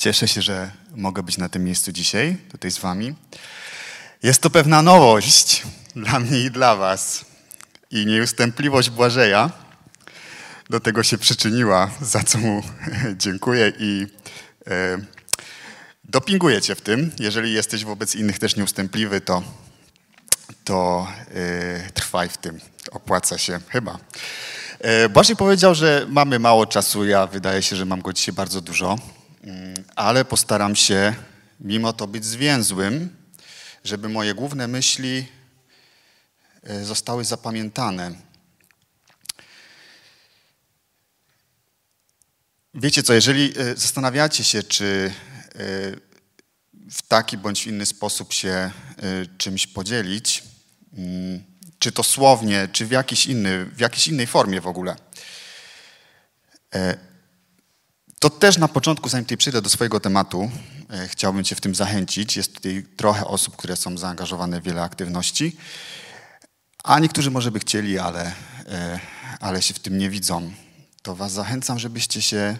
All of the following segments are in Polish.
Cieszę się, że mogę być na tym miejscu dzisiaj, tutaj z wami. Jest to pewna nowość dla mnie i dla was. I nieustępliwość Błażeja do tego się przyczyniła, za co mu dziękuję i dopinguję cię w tym. Jeżeli jesteś wobec innych też nieustępliwy, to trwaj w tym. Opłaca się chyba. Błażej powiedział, że mamy mało czasu. Ja wydaje się, że mam go dzisiaj bardzo dużo. Ale postaram się mimo to być zwięzłym, żeby moje główne myśli zostały zapamiętane. Wiecie co, jeżeli zastanawiacie się, czy w taki bądź inny sposób się czymś podzielić, czy to słownie, czy w jakiejś innej formie w ogóle, to też na początku, zanim tutaj przejdę do swojego tematu, chciałbym cię w tym zachęcić. Jest tutaj trochę osób, które są zaangażowane w wiele aktywności, a niektórzy może by chcieli, ale się w tym nie widzą. To was zachęcam, żebyście się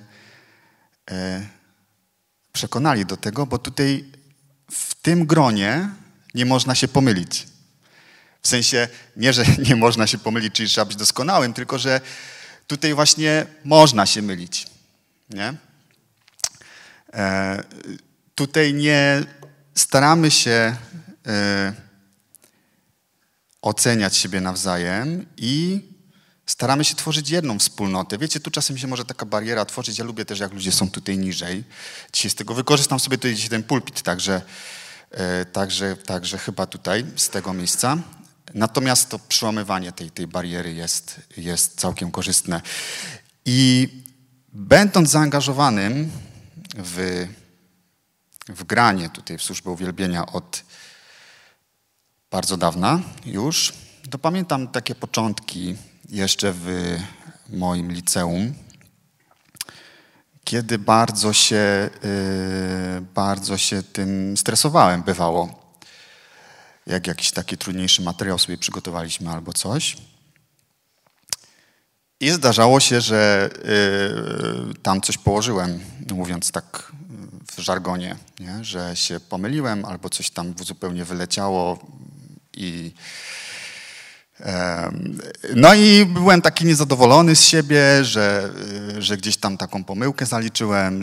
przekonali do tego, bo tutaj w tym gronie nie można się pomylić. W sensie nie, że nie można się pomylić, czyli trzeba być doskonałym, tylko że tutaj właśnie można się mylić. Nie? Tutaj nie staramy się oceniać siebie nawzajem i staramy się tworzyć jedną wspólnotę. Wiecie, tu czasem się może taka bariera tworzyć. Ja lubię też, jak ludzie są tutaj niżej. Dzisiaj z tego wykorzystam sobie tutaj dzisiaj ten pulpit, także chyba tutaj, z tego miejsca. Natomiast to przełamywanie tej bariery jest całkiem korzystne. I będąc zaangażowanym w granie tutaj w służbę uwielbienia od bardzo dawna już, to pamiętam takie początki jeszcze w moim liceum, kiedy bardzo się tym stresowałem, bywało. Jak jakiś taki trudniejszy materiał sobie przygotowaliśmy albo coś. I zdarzało się, że tam coś położyłem, mówiąc tak w żargonie, nie? Że się pomyliłem albo coś tam zupełnie wyleciało no i byłem taki niezadowolony z siebie, że gdzieś tam taką pomyłkę zaliczyłem,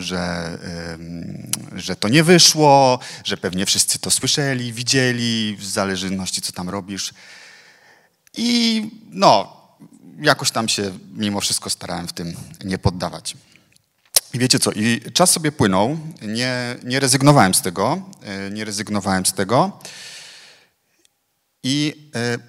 że to nie wyszło, że pewnie wszyscy to słyszeli, widzieli, w zależności co tam robisz. I no, jakoś tam się mimo wszystko starałem w tym nie poddawać. I wiecie co, i czas sobie płynął, nie rezygnowałem z tego i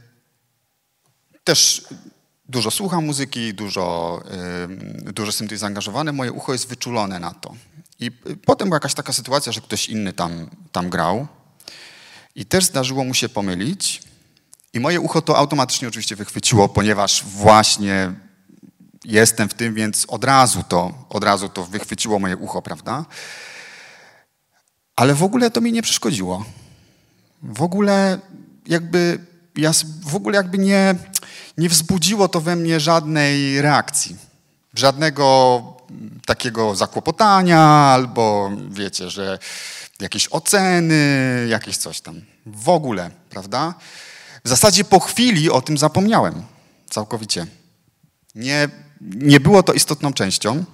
też dużo słucham muzyki, dużo jestem tutaj zaangażowany, moje ucho jest wyczulone na to. I potem była jakaś taka sytuacja, że ktoś inny tam grał i też zdarzyło mu się pomylić i moje ucho to automatycznie oczywiście wychwyciło, ponieważ właśnie jestem w tym, więc od razu to wychwyciło moje ucho, prawda? Ale w ogóle to mi nie przeszkodziło. W ogóle jakby nie wzbudziło to we mnie żadnej reakcji. Żadnego takiego zakłopotania albo wiecie, że jakieś oceny, jakieś coś tam. W ogóle, prawda? W zasadzie po chwili o tym zapomniałem. Całkowicie. Nie było to istotną częścią.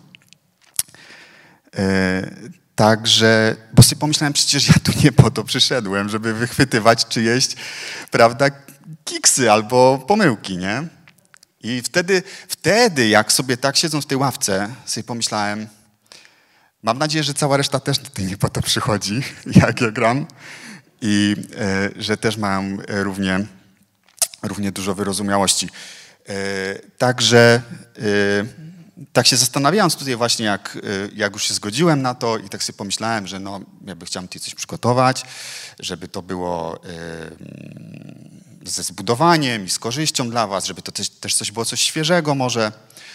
Także, bo sobie pomyślałem, przecież ja tu nie po to przyszedłem, żeby wychwytywać czyjeś, prawda, kiksy albo pomyłki, nie? I wtedy, jak sobie tak siedząc w tej ławce, sobie pomyślałem, mam nadzieję, że cała reszta też tutaj nie po to przychodzi, jak ja gram i że też mają równie dużo wyrozumiałości. Także tak się zastanawiając tutaj właśnie, jak już się zgodziłem na to i tak sobie pomyślałem, że no, jakby chciałem tutaj coś przygotować, żeby to było ze zbudowaniem i z korzyścią dla was, żeby to też coś było coś świeżego może.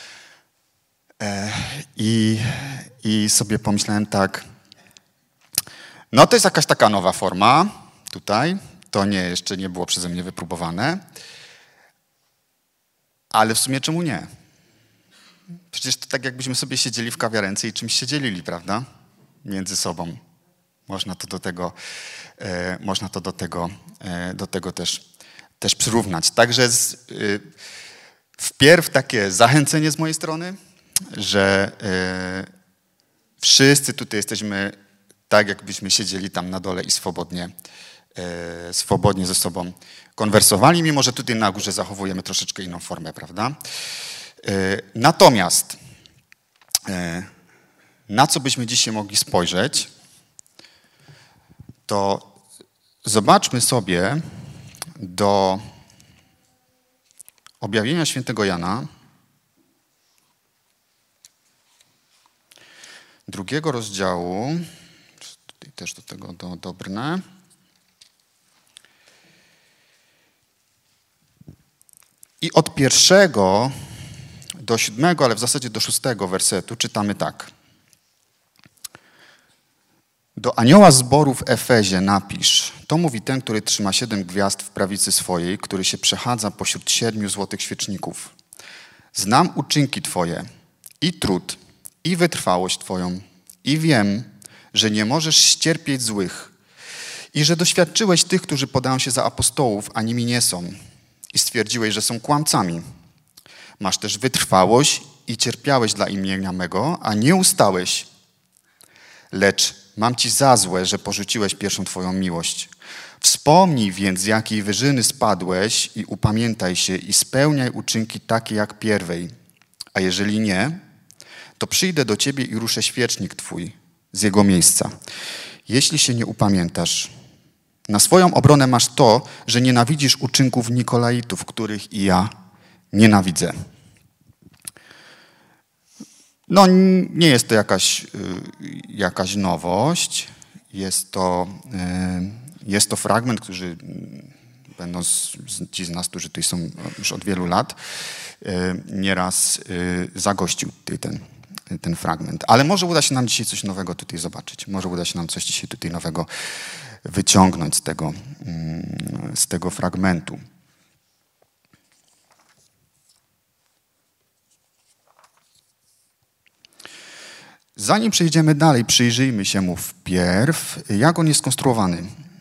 I sobie pomyślałem tak, no to jest jakaś taka nowa forma tutaj, to jeszcze nie było przeze mnie wypróbowane, ale w sumie czemu nie? Przecież to tak jakbyśmy sobie siedzieli w kawiarence i czymś się dzielili, prawda? między sobą. Można to do tego też przyrównać. Także wpierw takie zachęcenie z mojej strony, że wszyscy tutaj jesteśmy tak, jakbyśmy siedzieli tam na dole i swobodnie ze sobą konwersowali, mimo że tutaj na górze zachowujemy troszeczkę inną formę, prawda? Natomiast na co byśmy dzisiaj mogli spojrzeć, to zobaczmy sobie do objawienia świętego Jana, 2 rozdziału, tutaj też do tego dobrnę. I od 1 do 7, ale w zasadzie do 6 wersetu czytamy tak. Do anioła zboru w Efezie napisz, to mówi ten, który trzyma 7 gwiazd w prawicy swojej, który się przechadza pośród 7 złotych świeczników. Znam uczynki Twoje i trud, i wytrwałość Twoją, i wiem, że nie możesz ścierpieć złych, i że doświadczyłeś tych, którzy podają się za apostołów, a nimi nie są, i stwierdziłeś, że są kłamcami. Masz też wytrwałość i cierpiałeś dla imienia mego, a nie ustałeś. Lecz mam ci za złe, że porzuciłeś pierwszą Twoją miłość. Wspomnij więc, z jakiej wyżyny spadłeś i upamiętaj się i spełniaj uczynki takie jak pierwej. A jeżeli nie, to przyjdę do Ciebie i ruszę świecznik Twój z jego miejsca. Jeśli się nie upamiętasz, na swoją obronę masz to, że nienawidzisz uczynków Nikolaitów, których i ja nienawidzę. No, nie jest to jakaś nowość. Jest to fragment, który będąc ci z nas, którzy tutaj są już od wielu lat, nieraz zagościł tutaj ten fragment. Ale może uda się nam dzisiaj coś nowego tutaj zobaczyć. Może uda się nam coś dzisiaj tutaj nowego wyciągnąć z tego fragmentu. Zanim przejdziemy dalej, przyjrzyjmy się mu wpierw, jak on jest skonstruowany.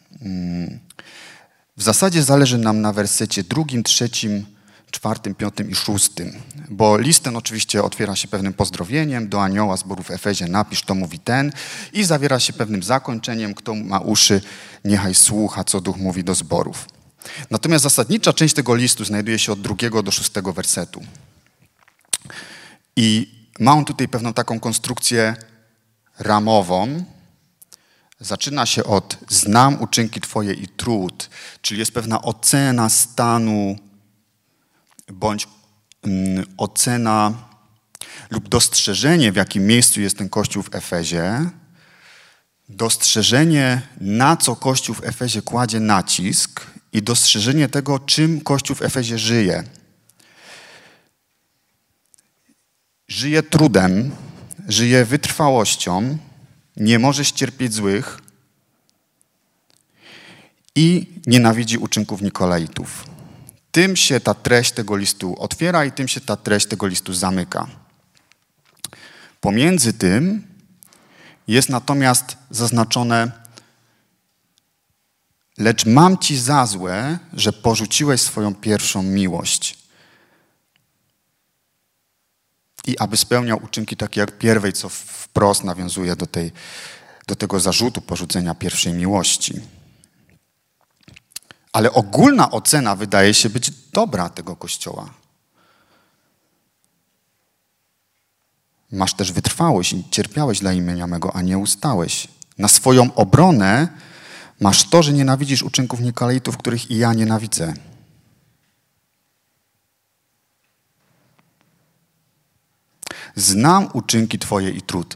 W zasadzie zależy nam na wersecie 2, 3, 4, 5 i 6, bo list ten oczywiście otwiera się pewnym pozdrowieniem do anioła zboru w Efezie, napisz, to mówi ten, i zawiera się pewnym zakończeniem, kto ma uszy, niechaj słucha, co Duch mówi do zborów. Natomiast zasadnicza część tego listu znajduje się od 2 do 6 wersetu. I ma on tutaj pewną taką konstrukcję ramową. Zaczyna się od znam uczynki Twoje i trud, czyli jest pewna ocena stanu bądź ocena lub dostrzeżenie, w jakim miejscu jest ten Kościół w Efezie, dostrzeżenie, na co Kościół w Efezie kładzie nacisk i dostrzeżenie tego, czym Kościół w Efezie żyje. Żyje trudem, żyje wytrwałością, nie może ścierpieć złych i nienawidzi uczynków Nikolaitów. Tym się ta treść tego listu otwiera i tym się ta treść tego listu zamyka. Pomiędzy tym jest natomiast zaznaczone: lecz mam ci za złe, że porzuciłeś swoją pierwszą miłość. I aby spełniał uczynki takie jak pierwej, co wprost nawiązuje do tego zarzutu porzucenia pierwszej miłości. Ale ogólna ocena wydaje się być dobra tego Kościoła. Masz też wytrwałość i cierpiałeś dla imienia mego, a nie ustałeś. Na swoją obronę masz to, że nienawidzisz uczynków Nikolaitów, których i ja nienawidzę. Znam uczynki Twoje i trud.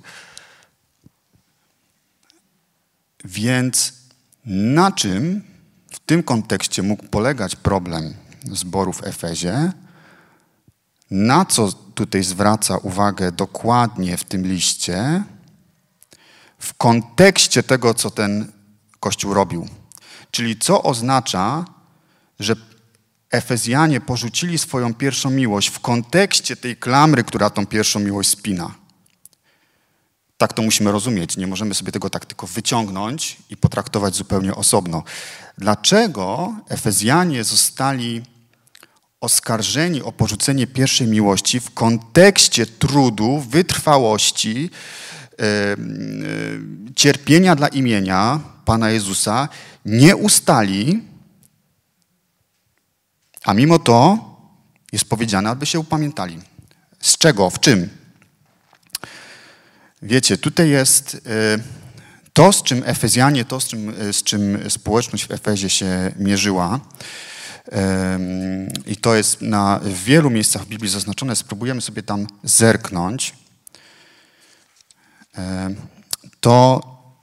Więc na czym w tym kontekście mógł polegać problem zboru w Efezie? Na co tutaj zwraca uwagę dokładnie w tym liście? W kontekście tego, co ten Kościół robił. Czyli co oznacza, że Efezjanie porzucili swoją pierwszą miłość w kontekście tej klamry, która tą pierwszą miłość spina. Tak to musimy rozumieć. Nie możemy sobie tego tak tylko wyciągnąć i potraktować zupełnie osobno. Dlaczego Efezjanie zostali oskarżeni o porzucenie pierwszej miłości w kontekście trudu, wytrwałości, cierpienia dla imienia Pana Jezusa, nie ustali, a mimo to jest powiedziane, aby się upamiętali. Z czego? W czym? Wiecie, tutaj jest to, z czym Efezjanie, to, z czym społeczność w Efezie się mierzyła. I to jest w wielu miejscach w Biblii zaznaczone. Spróbujemy sobie tam zerknąć. To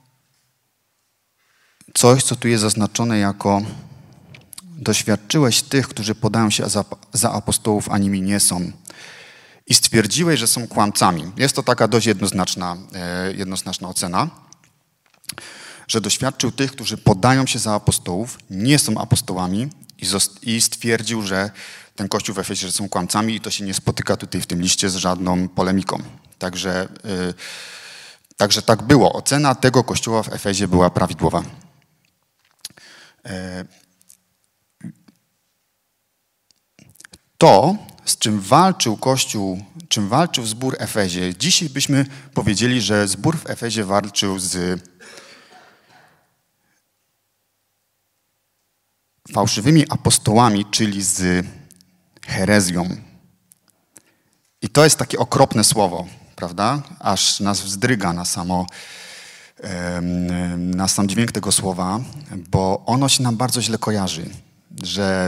coś, co tu jest zaznaczone jako doświadczyłeś tych, którzy podają się za apostołów, a nimi nie są. I stwierdziłeś, że są kłamcami. Jest to taka dość jednoznaczna ocena, że doświadczył tych, którzy podają się za apostołów, nie są apostołami i stwierdził, że ten Kościół w Efezie są kłamcami i to się nie spotyka tutaj w tym liście z żadną polemiką. Także tak było. Ocena tego Kościoła w Efezie była prawidłowa. To, z czym walczył Kościół, czym walczył zbór w Efezie, dzisiaj byśmy powiedzieli, że zbór w Efezie walczył z fałszywymi apostołami, czyli z herezją. I to jest takie okropne słowo, prawda? Aż nas wzdryga na sam dźwięk tego słowa, bo ono się nam bardzo źle kojarzy, że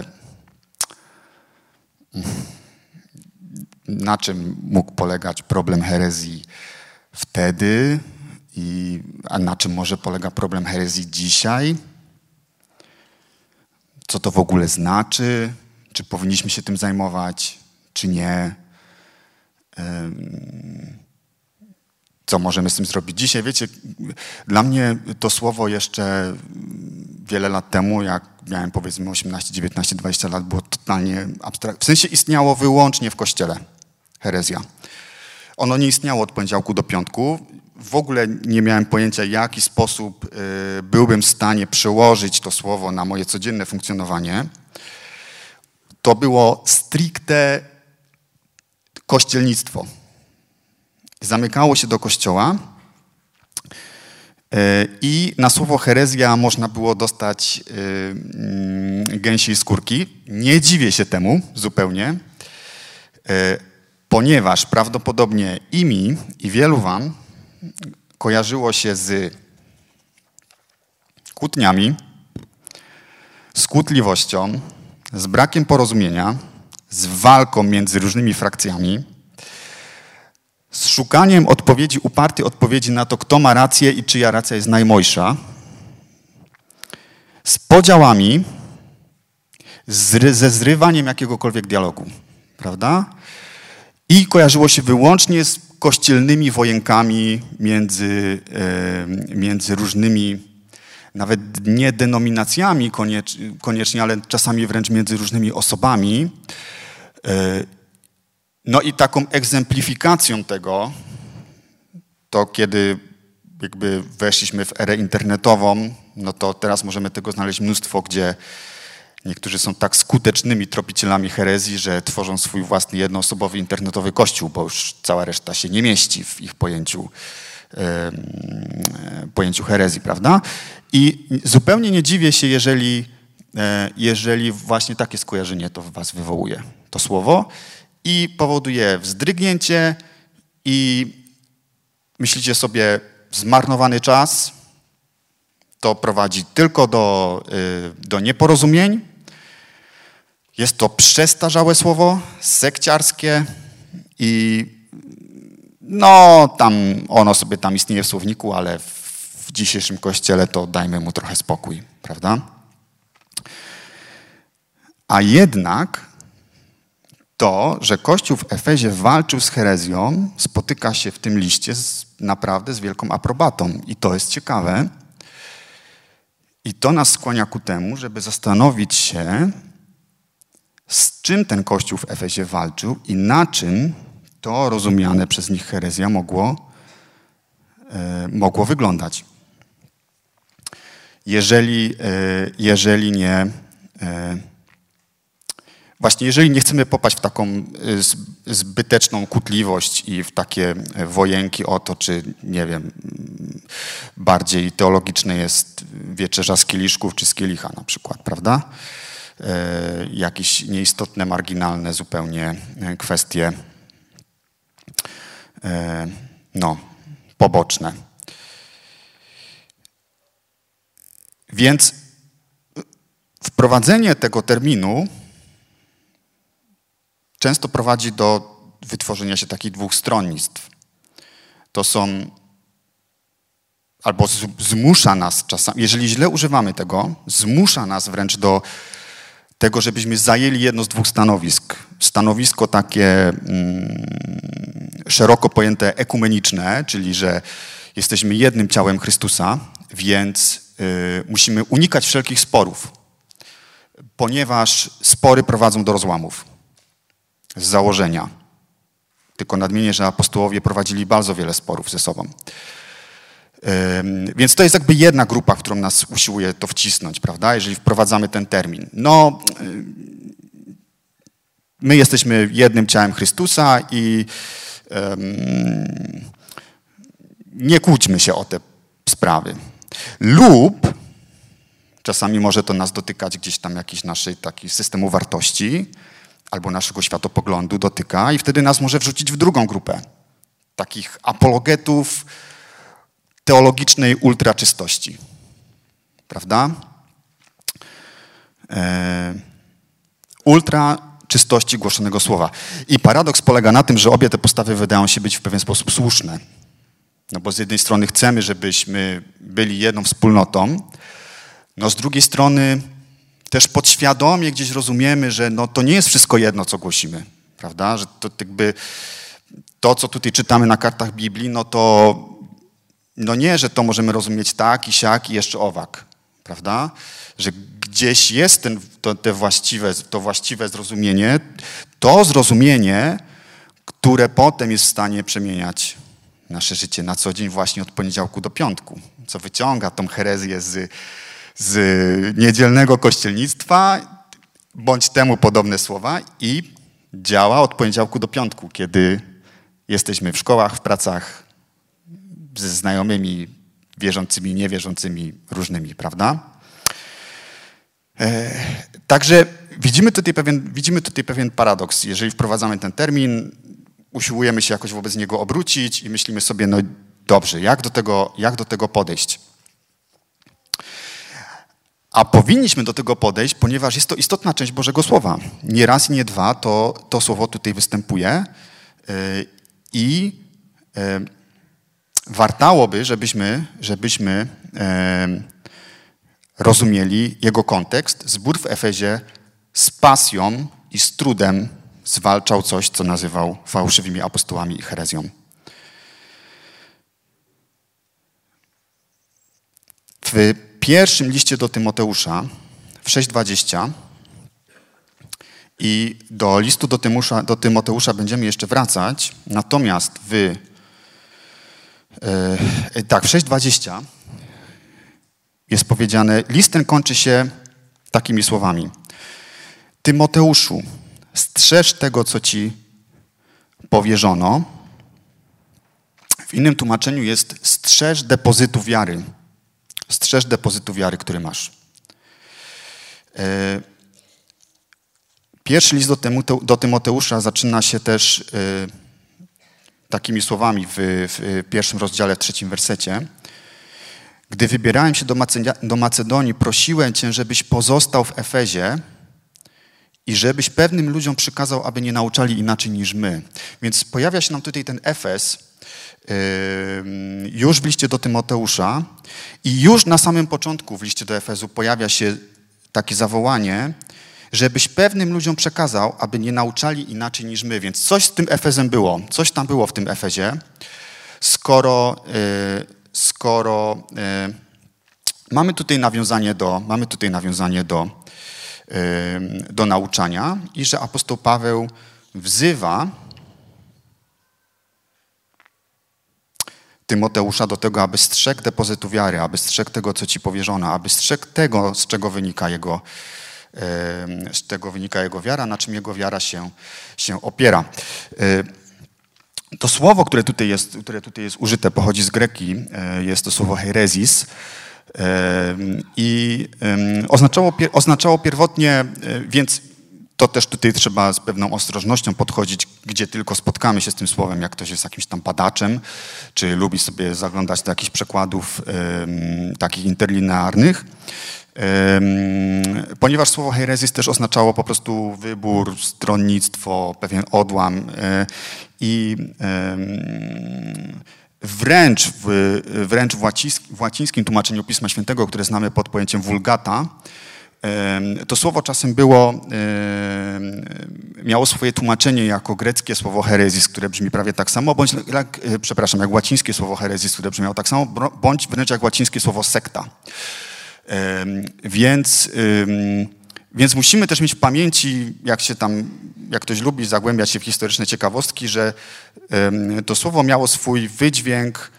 na czym mógł polegać problem herezji wtedy a na czym może polega problem herezji dzisiaj? Co to w ogóle znaczy? Czy powinniśmy się tym zajmować, czy nie? Co możemy z tym zrobić dzisiaj? Wiecie, dla mnie to słowo jeszcze wiele lat temu, jak miałem powiedzmy 18, 19, 20 lat, było totalnie abstrakcyjne. W sensie istniało wyłącznie w Kościele herezja. Ono nie istniało od poniedziałku do piątku. W ogóle nie miałem pojęcia, w jaki sposób byłbym w stanie przełożyć to słowo na moje codzienne funkcjonowanie. To było stricte kościelnictwo. Zamykało się do kościoła i na słowo herezja można było dostać gęsiej skórki. Nie dziwię się temu zupełnie, ponieważ prawdopodobnie i mi, i wielu wam kojarzyło się z kłótniami, z kłótliwością, z brakiem porozumienia, z walką między różnymi frakcjami, z szukaniem upartej odpowiedzi na to, kto ma rację i czyja racja jest najmojsza, z podziałami, ze zrywaniem jakiegokolwiek dialogu, prawda? I kojarzyło się wyłącznie z kościelnymi wojenkami między różnymi, nawet nie denominacjami koniecznie, ale czasami wręcz między różnymi osobami. No i taką egzemplifikacją tego, to kiedy jakby weszliśmy w erę internetową, no to teraz możemy tego znaleźć mnóstwo, gdzie niektórzy są tak skutecznymi tropicielami herezji, że tworzą swój własny jednoosobowy internetowy kościół, bo już cała reszta się nie mieści w ich pojęciu herezji, prawda? I zupełnie nie dziwię się, jeżeli właśnie takie skojarzenie to w was wywołuje, to słowo, i powoduje wzdrygnięcie i myślicie sobie, zmarnowany czas, to prowadzi tylko do nieporozumień. Jest to przestarzałe słowo, sekciarskie i no tam ono sobie tam istnieje w słowniku, ale w dzisiejszym kościele to dajmy mu trochę spokój, prawda? A jednak to, że Kościół w Efezie walczył z herezją, spotyka się w tym liście naprawdę z wielką aprobatą. I to jest ciekawe. I to nas skłania ku temu, żeby zastanowić się, z czym ten Kościół w Efezie walczył i na czym to rozumiane przez nich herezja mogło mogło wyglądać. Jeżeli nie... Właśnie jeżeli nie chcemy popaść w taką zbyteczną kłótliwość i w takie wojenki o to, czy nie wiem, bardziej teologiczne jest wieczerza z kieliszków czy z kielicha na przykład, prawda? Jakieś nieistotne, marginalne zupełnie kwestie poboczne. Więc wprowadzenie tego terminu często prowadzi do wytworzenia się takich dwóch stronnictw. To są, albo zmusza nas czasami, jeżeli źle używamy tego, zmusza nas wręcz do tego, żebyśmy zajęli jedno z dwóch stanowisk. Stanowisko takie szeroko pojęte ekumeniczne, czyli że jesteśmy jednym ciałem Chrystusa, więc musimy unikać wszelkich sporów, ponieważ spory prowadzą do rozłamów. Z założenia. Tylko nadmienię, że apostołowie prowadzili bardzo wiele sporów ze sobą. Więc to jest jakby jedna grupa, w którą nas usiłuje to wcisnąć, prawda? Jeżeli wprowadzamy ten termin. My jesteśmy jednym ciałem Chrystusa i nie kłóćmy się o te sprawy. Lub czasami może to nas dotykać gdzieś tam jakiś naszej taki systemu wartości, albo naszego światopoglądu dotyka i wtedy nas może wrzucić w drugą grupę takich apologetów teologicznej ultraczystości. Prawda? Ultraczystości głoszonego słowa. I paradoks polega na tym, że obie te postawy wydają się być w pewien sposób słuszne. No bo z jednej strony chcemy, żebyśmy byli jedną wspólnotą, no z drugiej strony też podświadomie gdzieś rozumiemy, że to nie jest wszystko jedno, co głosimy, prawda? Że to jakby to, co tutaj czytamy na kartach Biblii, nie, że to możemy rozumieć tak i siak i jeszcze owak, prawda? Że gdzieś jest to właściwe zrozumienie, to zrozumienie, które potem jest w stanie przemieniać nasze życie na co dzień właśnie od poniedziałku do piątku, co wyciąga tą herezję z niedzielnego kościelnictwa, bądź temu podobne słowa i działa od poniedziałku do piątku, kiedy jesteśmy w szkołach, w pracach ze znajomymi, wierzącymi, niewierzącymi, różnymi, prawda? Także widzimy tutaj pewien paradoks. Jeżeli wprowadzamy ten termin, usiłujemy się jakoś wobec niego obrócić i myślimy sobie, dobrze, jak do tego podejść? A powinniśmy do tego podejść, ponieważ jest to istotna część Bożego Słowa. Nie raz i nie dwa to słowo tutaj występuje i wartałoby, żebyśmy rozumieli jego kontekst. Zbór w Efezie z pasją i z trudem zwalczał coś, co nazywał fałszywymi apostołami i herezją. W pierwszym liście do Tymoteusza, w 6:20 i do listu do Tymoteusza będziemy jeszcze wracać, natomiast w 6:20 jest powiedziane, list ten kończy się takimi słowami. Tymoteuszu, strzeż tego, co ci powierzono. W innym tłumaczeniu jest strzeż depozytu wiary. Strzeż depozytu wiary, który masz. Pierwszy list do Tymoteusza zaczyna się też takimi słowami w pierwszym rozdziale, w 3 wersecie. Gdy wybierałem się do Macedonii, prosiłem Cię, żebyś pozostał w Efezie i żebyś pewnym ludziom przykazał, aby nie nauczali inaczej niż my. Więc pojawia się nam tutaj ten Efes już w liście do Tymoteusza i już na samym początku w liście do Efezu pojawia się takie zawołanie, żebyś pewnym ludziom przekazał, aby nie nauczali inaczej niż my. Więc coś z tym Efezem było, coś tam było w tym Efezie, skoro mamy tutaj nawiązanie do nauczania i że apostoł Paweł wzywa Tymoteusza do tego, aby strzegł depozytu wiary, aby strzegł tego, co ci powierzono, aby strzegł tego, z czego wynika jego wiara, na czym jego wiara się opiera. To słowo, które tutaj jest użyte, pochodzi z greki, jest to słowo herezis i oznaczało pierwotnie, więc to też tutaj trzeba z pewną ostrożnością podchodzić, gdzie tylko spotkamy się z tym słowem, jak ktoś jest jakimś tam badaczem, czy lubi sobie zaglądać do jakichś przekładów takich interlinearnych, ponieważ słowo herezis też oznaczało po prostu wybór, stronnictwo, pewien odłam i wręcz w łacińskim tłumaczeniu Pisma Świętego, które znamy pod pojęciem vulgata, to słowo czasem miało swoje tłumaczenie jako greckie słowo herezis, które brzmi prawie tak samo, jak łacińskie słowo herezis, które brzmiało tak samo, bądź wręcz jak łacińskie słowo sekta. Więc musimy też mieć w pamięci, jak ktoś lubi zagłębiać się w historyczne ciekawostki, że to słowo miało swój wydźwięk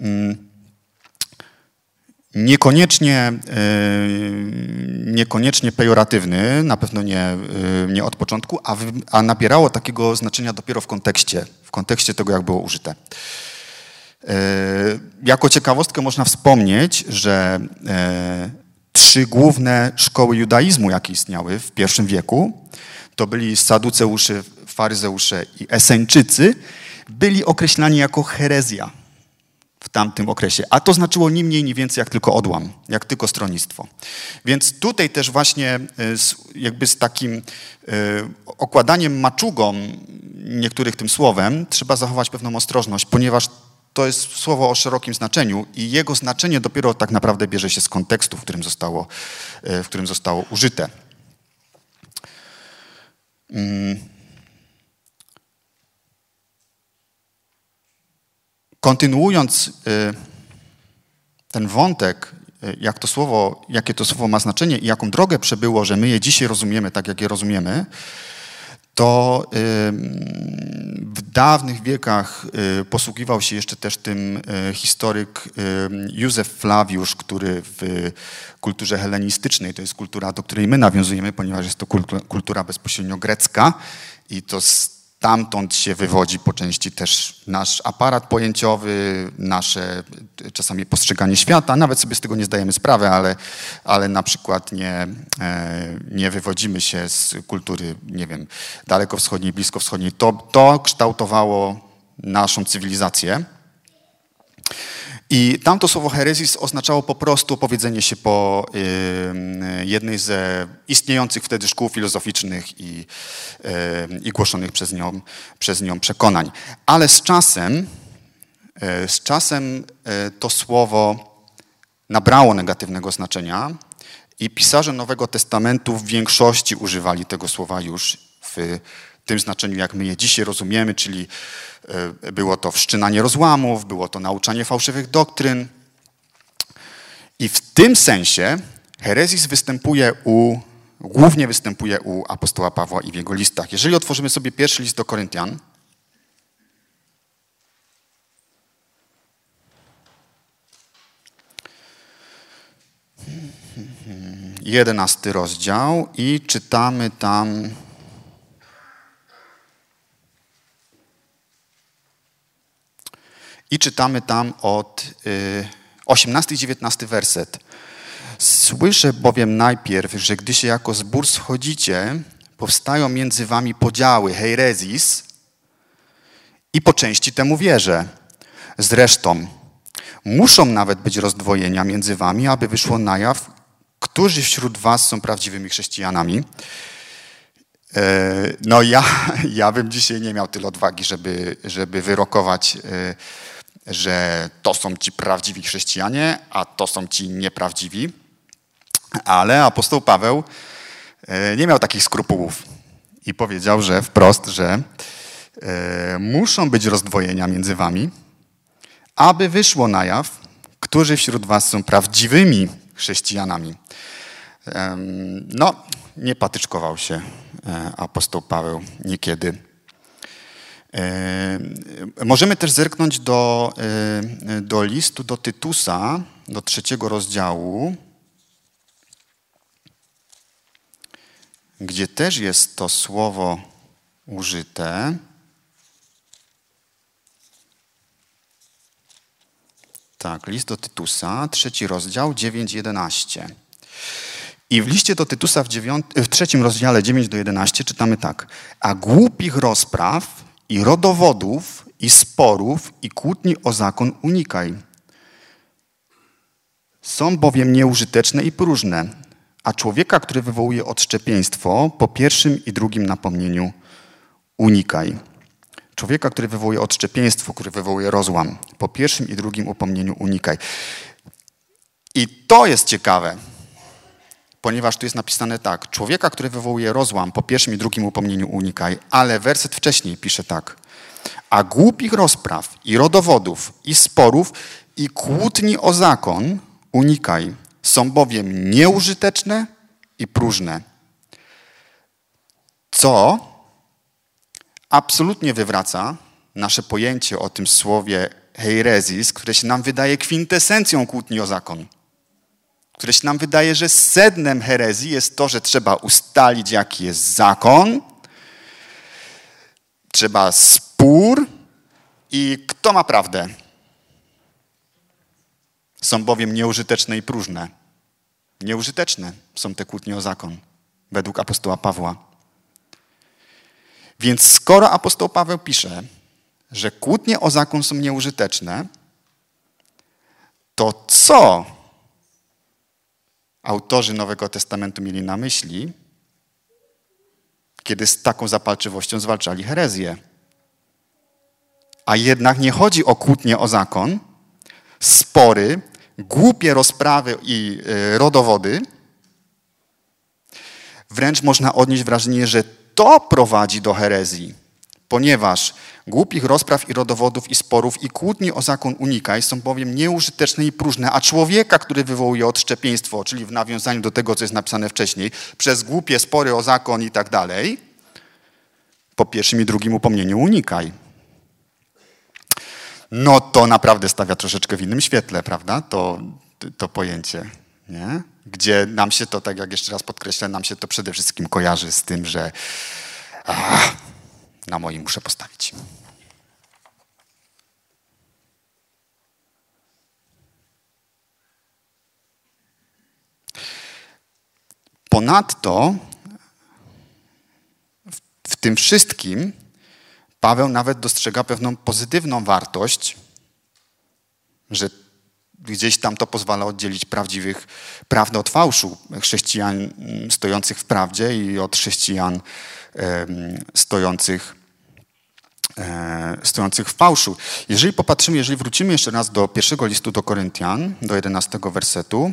niekoniecznie pejoratywny, na pewno nie od początku, a nabierało takiego znaczenia dopiero w kontekście tego, jak było użyte. Jako ciekawostkę można wspomnieć, że 3 główne szkoły judaizmu, jakie istniały w I wieku, to byli Saduceusze, Faryzeusze i Eseńczycy, byli określani jako herezja w tamtym okresie. A to znaczyło ni mniej, ni więcej jak tylko odłam, jak tylko stronnictwo. Więc tutaj też właśnie jakby z takim okładaniem maczugą niektórych tym słowem trzeba zachować pewną ostrożność, ponieważ to jest słowo o szerokim znaczeniu i jego znaczenie dopiero tak naprawdę bierze się z kontekstu, w którym zostało użyte. Kontynuując ten wątek, jakie to słowo ma znaczenie i jaką drogę przebyło, że my je dzisiaj rozumiemy tak, jak je rozumiemy, to w dawnych wiekach posługiwał się jeszcze też tym historyk Józef Flawiusz, który w kulturze helenistycznej, to jest kultura, do której my nawiązujemy, ponieważ jest to kultura bezpośrednio grecka i to stamtąd się wywodzi po części też nasz aparat pojęciowy, nasze czasami postrzeganie świata. Nawet sobie z tego nie zdajemy sprawy, ale na przykład nie wywodzimy się z kultury, nie wiem, dalekowschodniej, bliskowschodniej. To kształtowało naszą cywilizację. I tamto słowo herezis oznaczało po prostu opowiedzenie się po jednej ze istniejących wtedy szkół filozoficznych i głoszonych przez nią przekonań. Ale z czasem to słowo nabrało negatywnego znaczenia i pisarze Nowego Testamentu w większości używali tego słowa już w tym znaczeniu, jak my je dzisiaj rozumiemy, czyli było to wszczynanie rozłamów, było to nauczanie fałszywych doktryn. I w tym sensie herezis głównie występuje u apostoła Pawła i w jego listach. Jeżeli otworzymy sobie pierwszy list do Koryntian, 11 rozdział i czytamy tam od 18 i 19 werset. Słyszę bowiem najpierw, że gdy się jako zbór schodzicie, powstają między wami podziały, herezis, i po części temu wierzę. Zresztą muszą nawet być rozdwojenia między wami, aby wyszło na jaw, którzy wśród was są prawdziwymi chrześcijanami. No ja bym dzisiaj nie miał tyle odwagi, żeby wyrokować, że to są ci prawdziwi chrześcijanie, a to są ci nieprawdziwi. Ale apostoł Paweł nie miał takich skrupułów i powiedział, że wprost, że muszą być rozdwojenia między wami, aby wyszło na jaw, którzy wśród was są prawdziwymi chrześcijanami. No, nie patyczkował się apostoł Paweł niekiedy. Możemy też zerknąć do listu do Tytusa, do 3 rozdziału, gdzie też jest to słowo użyte. Tak, list do Tytusa, 3 rozdział, 9-11. I w liście do Tytusa w 3 rozdziale 9-11 czytamy tak. A głupich rozpraw i rodowodów i sporów i kłótni o zakon unikaj. Są bowiem nieużyteczne i próżne, a człowieka, który wywołuje odszczepieństwo, po pierwszym i drugim napomnieniu unikaj. Człowieka, który wywołuje odszczepieństwo, który wywołuje rozłam, po pierwszym i drugim upomnieniu unikaj. I to jest ciekawe, ponieważ tu jest napisane tak. Człowieka, który wywołuje rozłam, po pierwszym i drugim upomnieniu unikaj, ale werset wcześniej pisze tak. A głupich rozpraw i rodowodów i sporów i kłótni o zakon unikaj. Są bowiem nieużyteczne i próżne. Co absolutnie wywraca nasze pojęcie o tym słowie heirezis, które się nam wydaje kwintesencją kłótni o zakon. Które się nam wydaje, że sednem herezji jest to, że trzeba ustalić, jaki jest zakon, trzeba spór i kto ma prawdę. Są bowiem nieużyteczne i próżne. Nieużyteczne są te kłótnie o zakon, według apostoła Pawła. Więc skoro apostoł Paweł pisze, że kłótnie o zakon są nieużyteczne, to co autorzy Nowego Testamentu mieli na myśli, kiedy z taką zapalczywością zwalczali herezję? A jednak nie chodzi o kłótnie o zakon, spory, głupie rozprawy i rodowody. Wręcz można odnieść wrażenie, że to prowadzi do herezji, ponieważ głupich rozpraw i rodowodów i sporów i kłótni o zakon unikaj, są bowiem nieużyteczne i próżne, a człowieka, który wywołuje odszczepieństwo, czyli w nawiązaniu do tego, co jest napisane wcześniej, przez głupie spory o zakon i tak dalej, po pierwszym i drugim upomnieniu unikaj. No to naprawdę stawia troszeczkę w innym świetle, prawda? To pojęcie, nie? Gdzie nam się to, tak jak jeszcze raz podkreślę, nam się to przede wszystkim kojarzy z tym, że na moim muszę postawić. Ponadto w tym wszystkim Paweł nawet dostrzega pewną pozytywną wartość, że gdzieś tam to pozwala oddzielić prawdę od fałszu, chrześcijan stojących w prawdzie i od chrześcijan stojących w fałszu. Jeżeli wrócimy jeszcze raz do pierwszego listu do Koryntian, do 11 wersetu,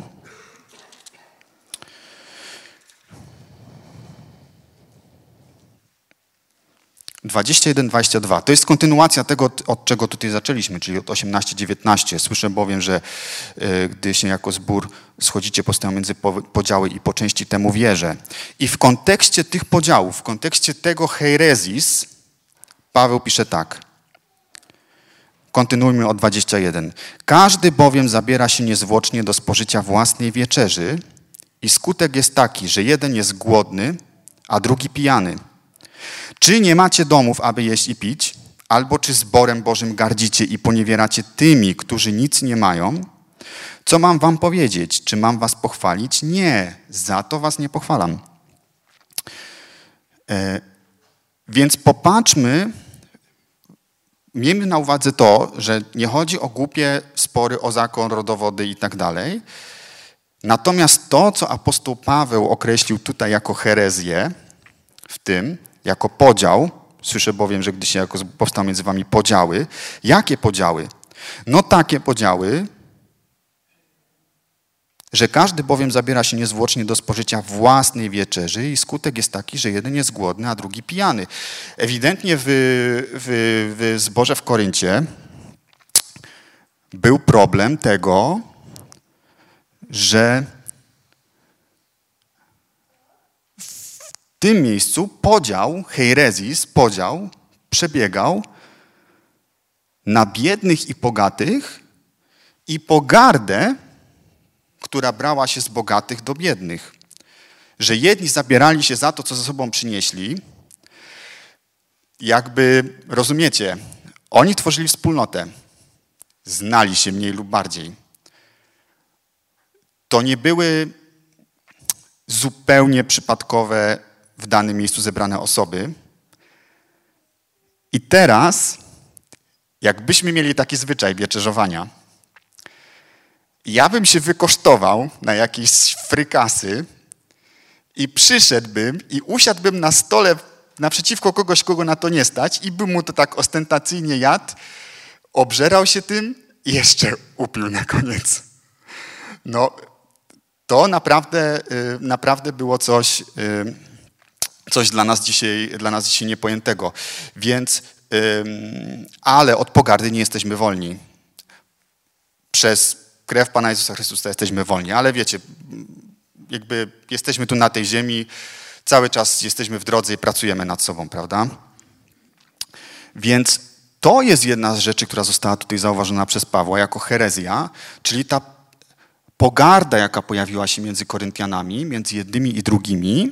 (21, 22). To jest kontynuacja tego, od czego tutaj zaczęliśmy, czyli od 18-19. Słyszę bowiem, że gdy się jako zbór schodzicie, powstają między podziały i po części temu wierzę. I w kontekście tych podziałów, w kontekście tego heirezis, Paweł pisze tak. Kontynuujmy od 21. Każdy bowiem zabiera się niezwłocznie do spożycia własnej wieczerzy i skutek jest taki, że jeden jest głodny, a drugi pijany. Czy nie macie domów, aby jeść i pić? Albo czy zborem Bożym gardzicie i poniewieracie tymi, którzy nic nie mają? Co mam wam powiedzieć? Czy mam was pochwalić? Nie, za to was nie pochwalam. Więc popatrzmy, miejmy na uwadze to, że nie chodzi o głupie spory o zakon, rodowody i tak dalej. Natomiast to, co apostoł Paweł określił tutaj jako herezję, w tym, jako podział, słyszę bowiem, że gdy się jako powstał między wami podziały. Jakie podziały? No takie podziały, że każdy bowiem zabiera się niezwłocznie do spożycia własnej wieczerzy i skutek jest taki, że jeden jest głodny, a drugi pijany. Ewidentnie w zborze w Koryncie był problem tego, że w tym miejscu podział, heirezis, podział przebiegał na biednych i bogatych i pogardę, która brała się z bogatych do biednych. Że jedni zabierali się za to, co ze sobą przynieśli. Jakby, rozumiecie, oni tworzyli wspólnotę. Znali się mniej lub bardziej. To nie były zupełnie przypadkowe w danym miejscu zebrane osoby. I teraz, jakbyśmy mieli taki zwyczaj wieczerzowania, ja bym się wykosztował na jakieś frykasy i przyszedłbym i usiadłbym na stole naprzeciwko kogoś, kogo na to nie stać i bym mu to tak ostentacyjnie jadł, obżerał się tym i jeszcze upił na koniec. No, to naprawdę było coś dla nas dzisiaj niepojętego. Więc, ale od pogardy nie jesteśmy wolni. Przez krew Pana Jezusa Chrystusa jesteśmy wolni. Ale wiecie, jakby jesteśmy tu na tej ziemi, cały czas jesteśmy w drodze i pracujemy nad sobą, prawda? Więc to jest jedna z rzeczy, która została tutaj zauważona przez Pawła jako herezja, czyli ta pogarda, jaka pojawiła się między Koryntianami, między jednymi i drugimi.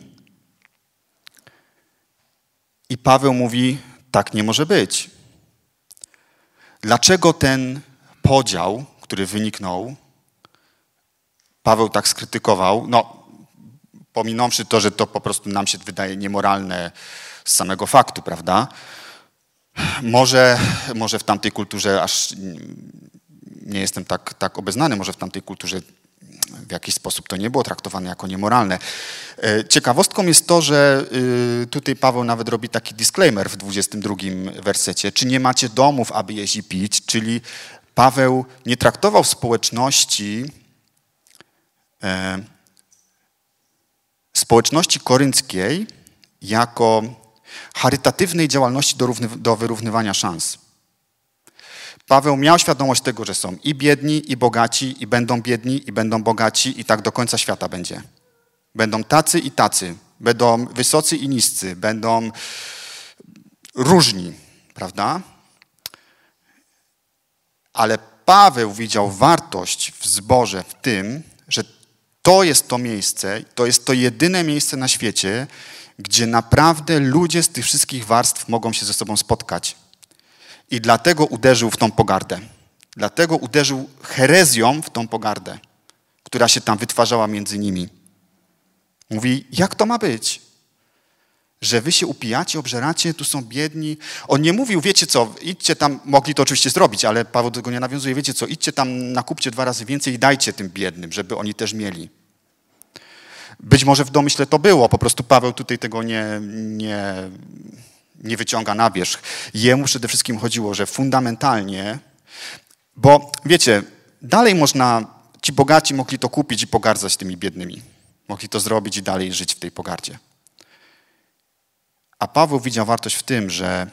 I Paweł mówi, tak nie może być. Dlaczego ten podział, który wyniknął, Paweł tak skrytykował? No, pominąwszy to, że to po prostu nam się wydaje niemoralne z samego faktu, prawda? Może w tamtej kulturze, aż nie jestem tak obeznany, może w tamtej kulturze w jakiś sposób to nie było traktowane jako niemoralne. Ciekawostką jest to, że tutaj Paweł nawet robi taki disclaimer w 22 wersecie. Czy nie macie domów, aby jeść i pić? Czyli Paweł nie traktował społeczności korynckiej jako charytatywnej działalności do wyrównywania szans. Paweł miał świadomość tego, że są i biedni, i bogaci, i będą biedni, i będą bogaci, i tak do końca świata będzie. Będą tacy i tacy, będą wysocy i niscy, będą różni, prawda? Ale Paweł widział wartość w zborze w tym, że to jest to miejsce, to jest to jedyne miejsce na świecie, gdzie naprawdę ludzie z tych wszystkich warstw mogą się ze sobą spotkać. I dlatego uderzył w tą pogardę. Dlatego uderzył herezją w tą pogardę, która się tam wytwarzała między nimi. Mówi, jak to ma być? Że wy się upijacie, obżeracie, tu są biedni. On nie mówił, wiecie co, idźcie tam, mogli to oczywiście zrobić, ale Paweł do tego nie nawiązuje, wiecie co, idźcie tam, nakupcie 2 razy więcej i dajcie tym biednym, żeby oni też mieli. Być może w domyśle to było, po prostu Paweł tutaj tego nie wyciąga na wierzch. Jemu przede wszystkim chodziło, że fundamentalnie, bo wiecie, dalej ci bogaci mogli to kupić i pogardzać tymi biednymi. Mogli to zrobić i dalej żyć w tej pogardzie. A Paweł widział wartość w tym, że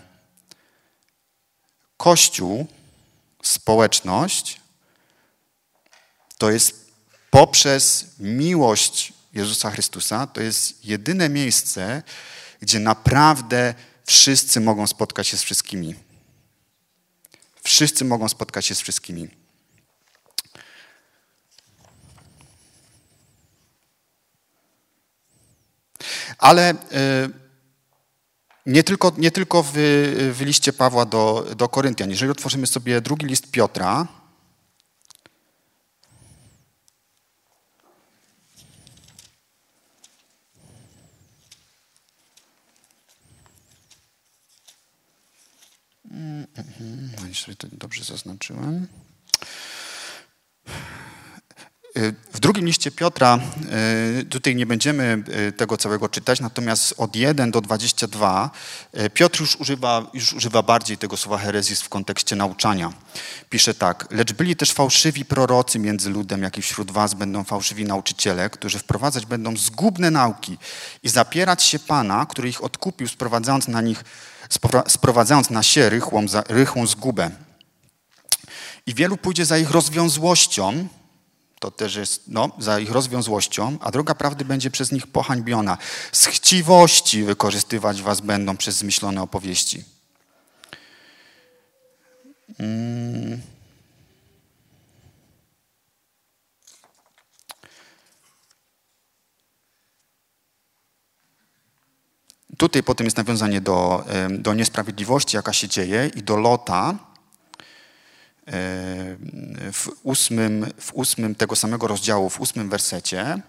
Kościół, społeczność, to jest poprzez miłość Jezusa Chrystusa, to jest jedyne miejsce, gdzie naprawdę wszyscy mogą spotkać się z wszystkimi. Wszyscy mogą spotkać się z wszystkimi. Ale nie tylko w liście Pawła do Koryntian. Jeżeli otworzymy sobie drugi list Piotra, jeśli to dobrze zaznaczyłem. W drugim liście Piotra, tutaj nie będziemy tego całego czytać, natomiast od 1 do 22 Piotr już używa bardziej tego słowa herezis w kontekście nauczania. Pisze tak, lecz byli też fałszywi prorocy między ludem, jak i wśród was będą fałszywi nauczyciele, którzy wprowadzać będą zgubne nauki i zapierać się Pana, który ich odkupił, sprowadzając na sie rychłą zgubę. I wielu pójdzie za ich rozwiązłością, to też jest, za ich rozwiązłością, a droga prawdy będzie przez nich pohańbiona. Z chciwości wykorzystywać was będą przez zmyślone opowieści. Tutaj potem jest nawiązanie do niesprawiedliwości, jaka się dzieje, i do Lota w ósmym tego samego rozdziału, w 8 wersecie,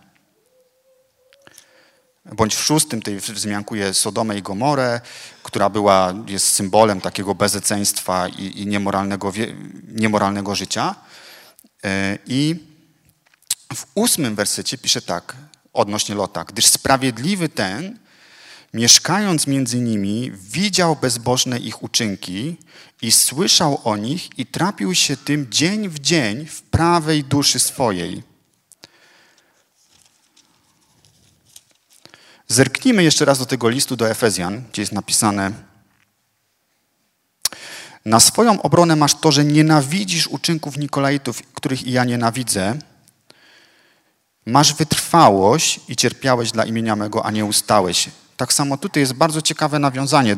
bądź w 6, tutaj wzmiankuje Sodomę i Gomorę, która jest symbolem takiego bezeceństwa i niemoralnego życia. I w 8 wersecie pisze tak odnośnie Lota: gdyż sprawiedliwy ten, mieszkając między nimi, widział bezbożne ich uczynki i słyszał o nich i trapił się tym dzień w dzień w prawej duszy swojej. Zerknijmy jeszcze raz do tego listu do Efezjan, gdzie jest napisane: na swoją obronę masz to, że nienawidzisz uczynków Nikolaitów, których i ja nienawidzę. Masz wytrwałość i cierpiałeś dla imienia mego, a nie ustałeś. Tak samo tutaj jest bardzo ciekawe nawiązanie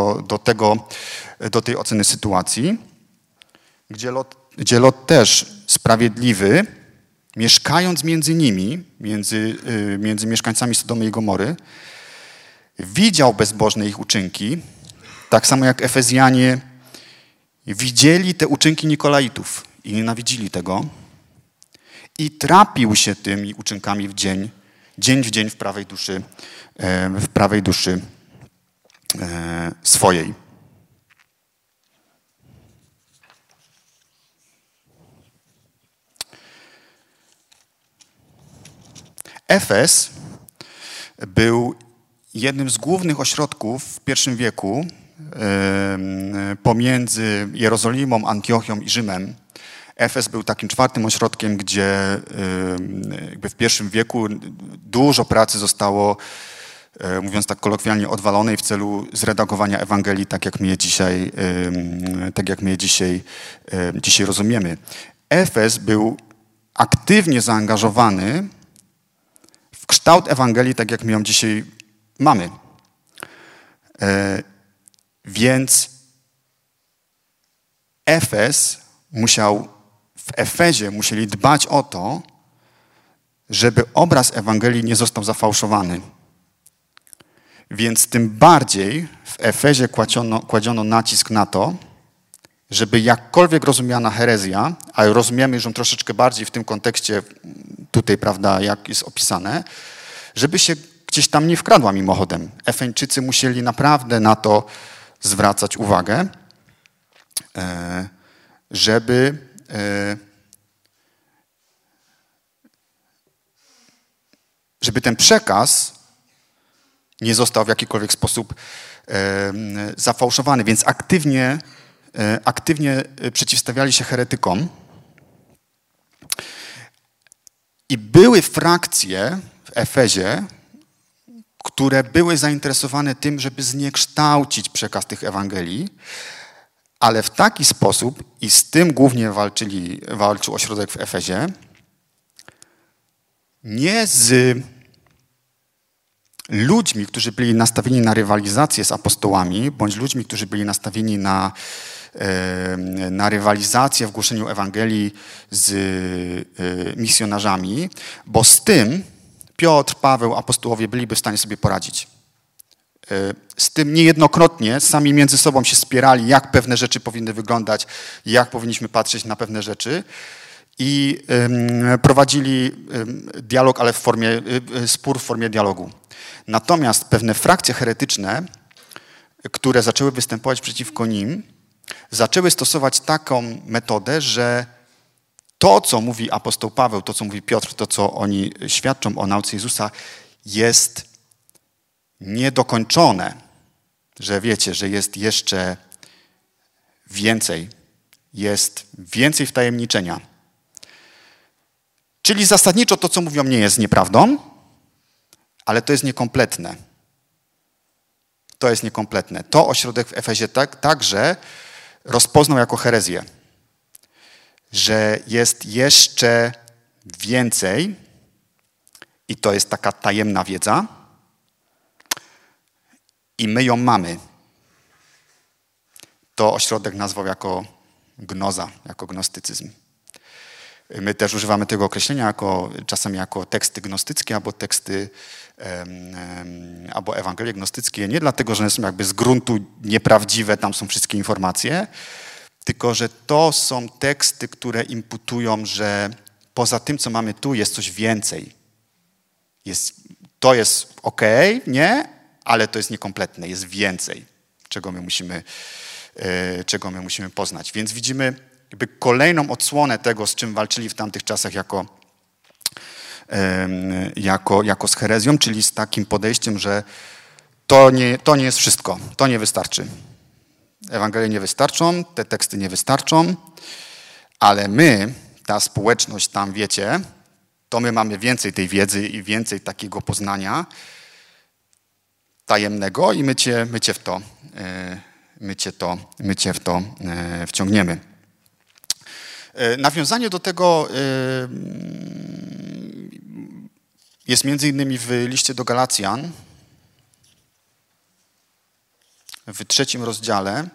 do tej oceny sytuacji, gdzie Lot też sprawiedliwy, mieszkając między nimi, między mieszkańcami Sodomy i Gomory, widział bezbożne ich uczynki, tak samo jak Efezjanie widzieli te uczynki Nikolaitów i nienawidzili tego, i trapił się tymi uczynkami dzień w dzień w prawej duszy swojej. Efes był jednym z głównych ośrodków w I wieku pomiędzy Jerozolimą, Antiochią i Rzymem. Efes był takim 4. ośrodkiem, gdzie jakby w I wieku dużo pracy zostało, mówiąc tak kolokwialnie, odwalonej w celu zredagowania Ewangelii, tak jak my je dzisiaj rozumiemy. Efes był aktywnie zaangażowany w kształt Ewangelii, tak jak my ją dzisiaj mamy. Więc w Efezie musieli dbać o to, żeby obraz Ewangelii nie został zafałszowany. Więc tym bardziej w Efezie kładziono nacisk na to, żeby jakkolwiek rozumiana herezja, a rozumiemy ją troszeczkę bardziej w tym kontekście tutaj, prawda, jak jest opisane, żeby się gdzieś tam nie wkradła mimochodem. Efeńczycy musieli naprawdę na to zwracać uwagę, żeby ten przekaz nie został w jakikolwiek sposób zafałszowany, więc aktywnie przeciwstawiali się heretykom. I były frakcje w Efezie, które były zainteresowane tym, żeby zniekształcić przekaz tych Ewangelii, ale w taki sposób, i z tym głównie walczył ośrodek w Efezie, nie z ludźmi, którzy byli nastawieni na rywalizację z apostołami, bądź ludźmi, którzy byli nastawieni na rywalizację w głoszeniu Ewangelii z misjonarzami, bo z tym Piotr, Paweł, apostołowie byliby w stanie sobie poradzić. Z tym niejednokrotnie sami między sobą się spierali, jak pewne rzeczy powinny wyglądać, jak powinniśmy patrzeć na pewne rzeczy, i prowadzili dialog, ale spór w formie dialogu. Natomiast pewne frakcje heretyczne, które zaczęły występować przeciwko nim, zaczęły stosować taką metodę, że to, co mówi apostoł Paweł, to, co mówi Piotr, to, co oni świadczą o nauce Jezusa, jest niedokończone. Że wiecie, że jest jeszcze więcej. Jest więcej wtajemniczenia. Czyli zasadniczo to, co mówią, nie jest nieprawdą, ale to jest niekompletne. To jest niekompletne. To ośrodek w Efezie także rozpoznał jako herezję, że jest jeszcze więcej i to jest taka tajemna wiedza i my ją mamy. To ośrodek nazwał jako gnoza, jako gnostycyzm. My też używamy tego określenia czasami jako teksty gnostyckie albo Ewangelie gnostyckie, nie dlatego, że one są jakby z gruntu nieprawdziwe, tam są wszystkie informacje, tylko że to są teksty, które imputują, że poza tym, co mamy tu, jest coś więcej. To jest okej, nie? Ale to jest niekompletne, jest więcej, czego my musimy poznać. Więc widzimy jakby kolejną odsłonę tego, z czym walczyli w tamtych czasach jako z herezją, czyli z takim podejściem, że to nie jest wszystko, to nie wystarczy. Ewangelie nie wystarczą, te teksty nie wystarczą, ale my, ta społeczność tam, wiecie, to my mamy więcej tej wiedzy i więcej takiego poznania tajemnego i my cię w to wciągniemy. Nawiązanie do tego jest między innymi w liście do Galacjan, w 3 rozdziale.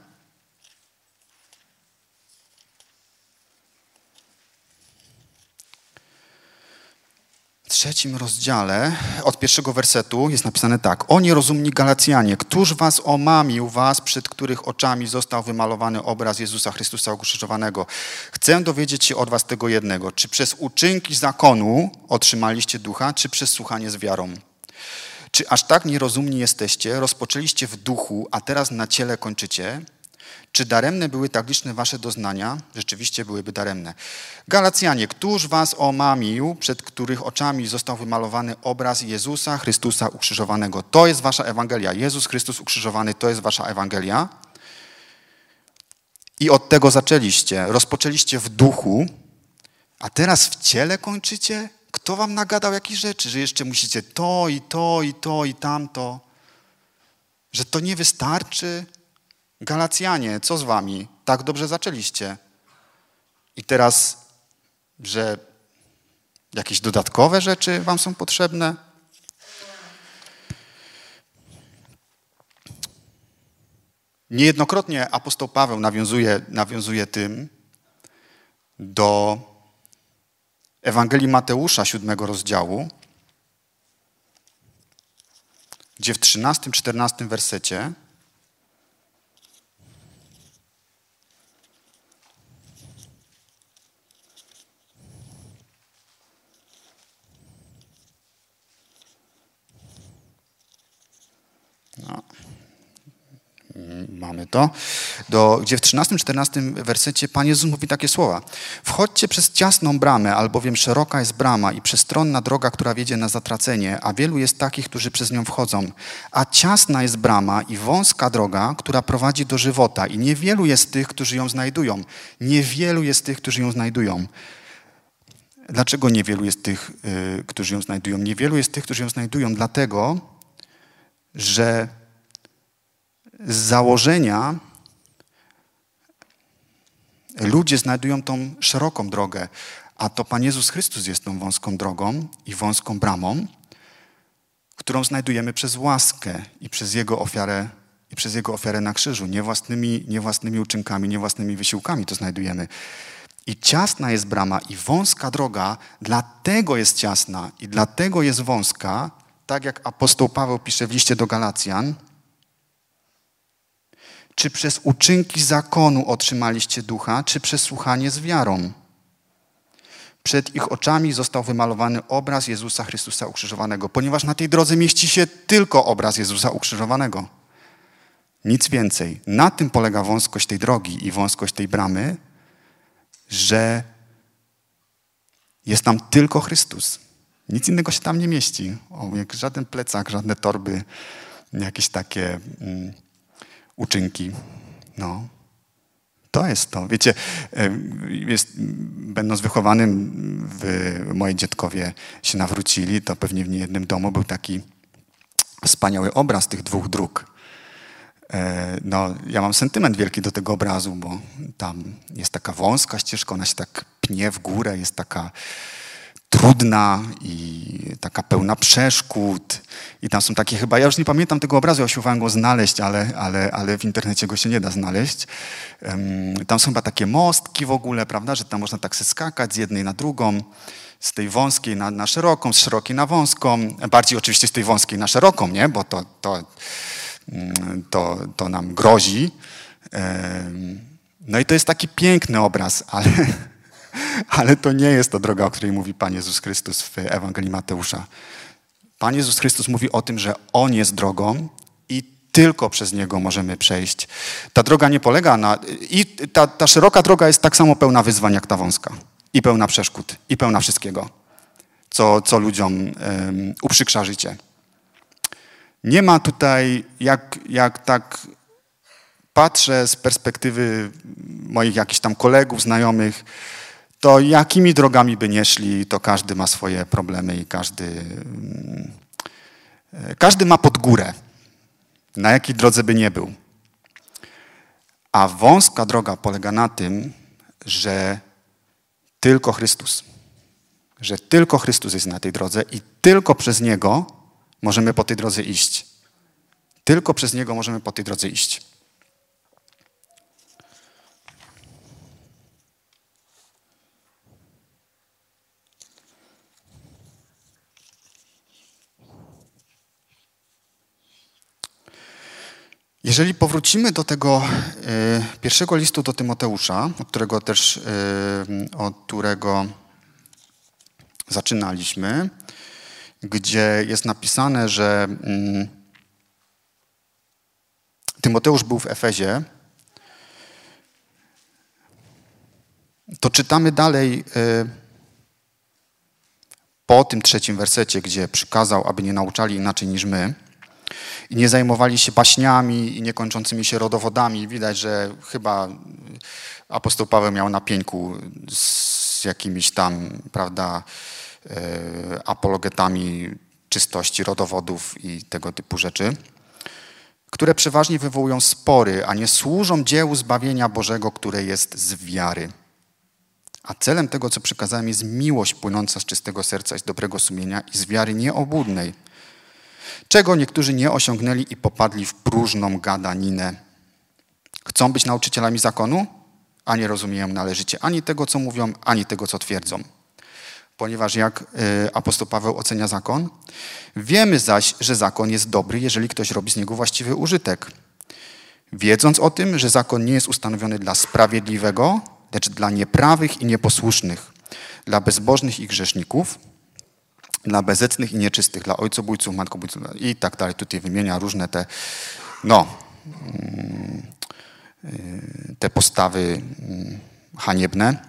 W 3 rozdziale od 1 wersetu jest napisane tak. O nierozumni Galacjanie, któż was omamił, przed których oczami został wymalowany obraz Jezusa Chrystusa ukrzyżowanego? Chcę dowiedzieć się od was tego jednego. Czy przez uczynki zakonu otrzymaliście ducha, czy przez słuchanie z wiarą? Czy aż tak nierozumni jesteście, rozpoczęliście w duchu, a teraz na ciele kończycie? Czy daremne były tak liczne wasze doznania? Rzeczywiście byłyby daremne. Galacjanie, któż was omamił, przed których oczami został wymalowany obraz Jezusa Chrystusa ukrzyżowanego? To jest wasza Ewangelia. Jezus Chrystus ukrzyżowany, to jest wasza Ewangelia. I od tego zaczęliście. Rozpoczęliście w duchu, a teraz w ciele kończycie? Kto wam nagadał jakieś rzeczy, że jeszcze musicie to i to i to i tamto? Że to nie wystarczy? Galacjanie, co z wami? Tak dobrze zaczęliście. I teraz, że jakieś dodatkowe rzeczy wam są potrzebne? Niejednokrotnie apostoł Paweł nawiązuje tym do Ewangelii Mateusza 7 rozdziału, gdzie w 13-14 wersecie mamy to, gdzie w 13-14 wersecie Pan Jezus mówi takie słowa. Wchodźcie przez ciasną bramę, albowiem szeroka jest brama i przestronna droga, która wiedzie na zatracenie, a wielu jest takich, którzy przez nią wchodzą. A ciasna jest brama i wąska droga, która prowadzi do żywota i niewielu jest tych, którzy ją znajdują. Niewielu jest tych, którzy ją znajdują. Dlaczego niewielu jest tych, którzy ją znajdują? Niewielu jest tych, którzy ją znajdują, dlatego, że z założenia ludzie znajdują tą szeroką drogę, a to Pan Jezus Chrystus jest tą wąską drogą i wąską bramą, którą znajdujemy przez łaskę i przez Jego ofiarę na krzyżu. Nie własnymi uczynkami, nie własnymi wysiłkami to znajdujemy. I ciasna jest brama i wąska droga, dlatego jest ciasna i dlatego jest wąska, tak jak apostoł Paweł pisze w liście do Galacjan. Czy przez uczynki zakonu otrzymaliście ducha, czy przez słuchanie z wiarą? Przed ich oczami został wymalowany obraz Jezusa Chrystusa ukrzyżowanego, ponieważ na tej drodze mieści się tylko obraz Jezusa ukrzyżowanego. Nic więcej. Na tym polega wąskość tej drogi i wąskość tej bramy, że jest tam tylko Chrystus. Nic innego się tam nie mieści. Jak żaden plecak, żadne torby, jakieś takie uczynki. No. To jest to. Wiecie, będąc wychowanym, moi dziadkowie się nawrócili, to pewnie w niejednym domu był taki wspaniały obraz tych dwóch dróg. No, ja mam sentyment wielki do tego obrazu, bo tam jest taka wąska ścieżka, ona się tak pnie w górę, jest taka trudna i taka pełna przeszkód. I tam są takie chyba, ja już nie pamiętam tego obrazu, ja usiłowałem go znaleźć, ale w internecie go się nie da znaleźć. Tam są chyba takie mostki w ogóle, prawda, że tam można tak se skakać z jednej na drugą, z tej wąskiej na szeroką, z szerokiej na wąską. Bardziej oczywiście z tej wąskiej na szeroką, nie? Bo to nam grozi. No i to jest taki piękny obraz, ale to nie jest ta droga, o której mówi Pan Jezus Chrystus w Ewangelii Mateusza. Pan Jezus Chrystus mówi o tym, że On jest drogą i tylko przez Niego możemy przejść. Ta droga nie polega na... I ta szeroka droga jest tak samo pełna wyzwań jak ta wąska. I pełna przeszkód, i pełna wszystkiego, co ludziom uprzykrza życie. Nie ma tutaj, jak tak patrzę z perspektywy moich jakichś tam kolegów, znajomych, to jakimi drogami by nie szli, to każdy ma swoje problemy i każdy ma pod górę, na jakiej drodze by nie był. A wąska droga polega na tym, że tylko Chrystus jest na tej drodze i tylko przez Niego możemy po tej drodze iść. Tylko przez Niego możemy po tej drodze iść. Jeżeli powrócimy do tego pierwszego listu do Tymoteusza, od którego zaczynaliśmy, gdzie jest napisane, że Tymoteusz był w Efezie, to czytamy dalej po tym 3 wersecie, gdzie przykazał, aby nie nauczali inaczej niż my i nie zajmowali się baśniami i niekończącymi się rodowodami. Widać, że chyba apostoł Paweł miał na pieńku z jakimiś tam, prawda, apologetami czystości rodowodów i tego typu rzeczy, które przeważnie wywołują spory, a nie służą dziełu zbawienia Bożego, które jest z wiary. A celem tego, co przykazałem, jest miłość płynąca z czystego serca i z dobrego sumienia i z wiary nieobłudnej, czego niektórzy nie osiągnęli i popadli w próżną gadaninę. Chcą być nauczycielami zakonu, a nie rozumieją należycie ani tego, co mówią, ani tego, co twierdzą. Ponieważ jak apostoł Paweł ocenia zakon? Wiemy zaś, że zakon jest dobry, jeżeli ktoś robi z niego właściwy użytek. Wiedząc o tym, że zakon nie jest ustanowiony dla sprawiedliwego, lecz dla nieprawych i nieposłusznych, dla bezbożnych i grzeszników, dla bezecnych i nieczystych, dla ojcobójców, matkobójców i tak dalej. Tutaj wymienia różne te postawy haniebne.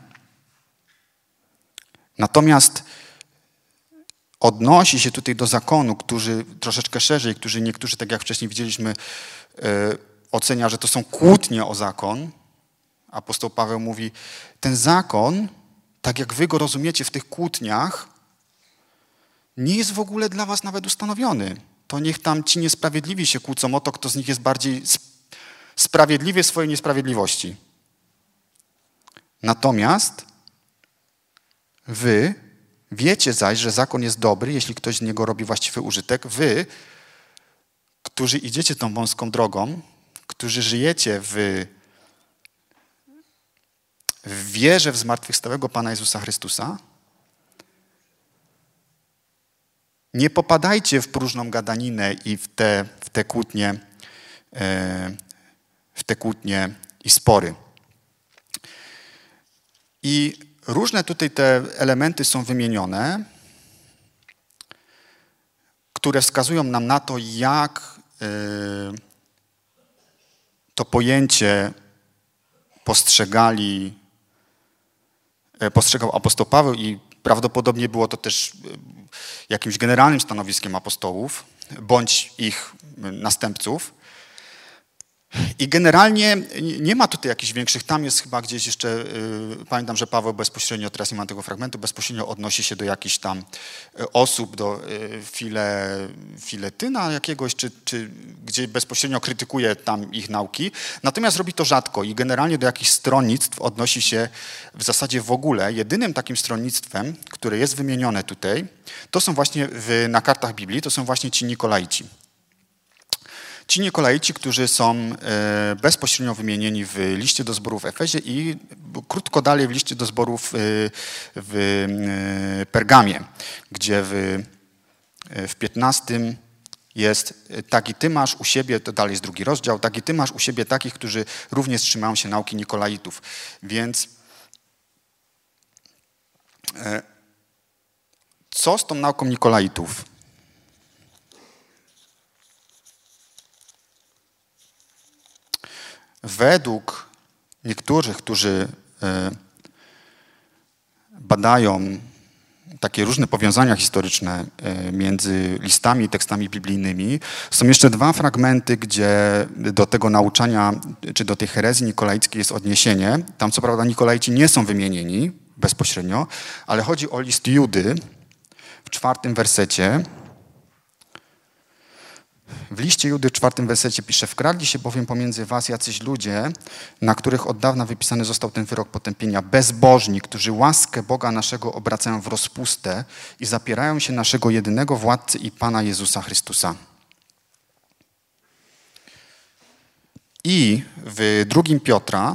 Natomiast odnosi się tutaj do zakonu, którzy troszeczkę szerzej, niektórzy, tak jak wcześniej widzieliśmy, ocenia, że to są kłótnie o zakon. Apostoł Paweł mówi, ten zakon, tak jak wy go rozumiecie w tych kłótniach, nie jest w ogóle dla was nawet ustanowiony. To niech tam ci niesprawiedliwi się kłócą o to, kto z nich jest bardziej sprawiedliwy w swojej niesprawiedliwości. Natomiast wy wiecie zaś, że zakon jest dobry, jeśli ktoś z niego robi właściwy użytek. Wy, którzy idziecie tą wąską drogą, którzy żyjecie w wierze w zmartwychwstałego Pana Jezusa Chrystusa, nie popadajcie w próżną gadaninę i w te kłótnie i spory. I różne tutaj te elementy są wymienione, które wskazują nam na to, jak to pojęcie postrzegał apostoł Paweł i prawdopodobnie było to też jakimś generalnym stanowiskiem apostołów bądź ich następców. I generalnie nie ma tutaj jakichś większych, tam jest chyba gdzieś jeszcze, pamiętam, że Paweł bezpośrednio, teraz nie mam tego fragmentu, bezpośrednio odnosi się do jakichś tam osób, do Filetyna jakiegoś, czy gdzie bezpośrednio krytykuje tam ich nauki. Natomiast robi to rzadko i generalnie do jakichś stronnictw odnosi się w zasadzie w ogóle. Jedynym takim stronnictwem, które jest wymienione tutaj, to są właśnie na kartach Biblii, to są właśnie ci Nikolaici. Ci Nikolaici, którzy są bezpośrednio wymienieni w liście do zborów w Efezie i krótko dalej w liście do zborów w Pergamie, gdzie w 15 jest taki ty masz u siebie, to dalej jest 2 rozdział, taki ty masz u siebie takich, którzy również trzymają się nauki Nikolaitów. Więc co z tą nauką Nikolaitów? Według niektórych, którzy badają takie różne powiązania historyczne między listami i tekstami biblijnymi, są jeszcze 2 fragmenty, gdzie do tego nauczania, czy do tej herezji nikolaickiej jest odniesienie. Tam co prawda Nikolaici nie są wymienieni bezpośrednio, ale chodzi o list Judy w 4 wersecie. W liście Judy w 4 wersecie pisze: wkradli się bowiem pomiędzy was jacyś ludzie, na których od dawna wypisany został ten wyrok potępienia, bezbożni, którzy łaskę Boga naszego obracają w rozpustę i zapierają się naszego jedynego władcy i Pana Jezusa Chrystusa. I w 2 Piotra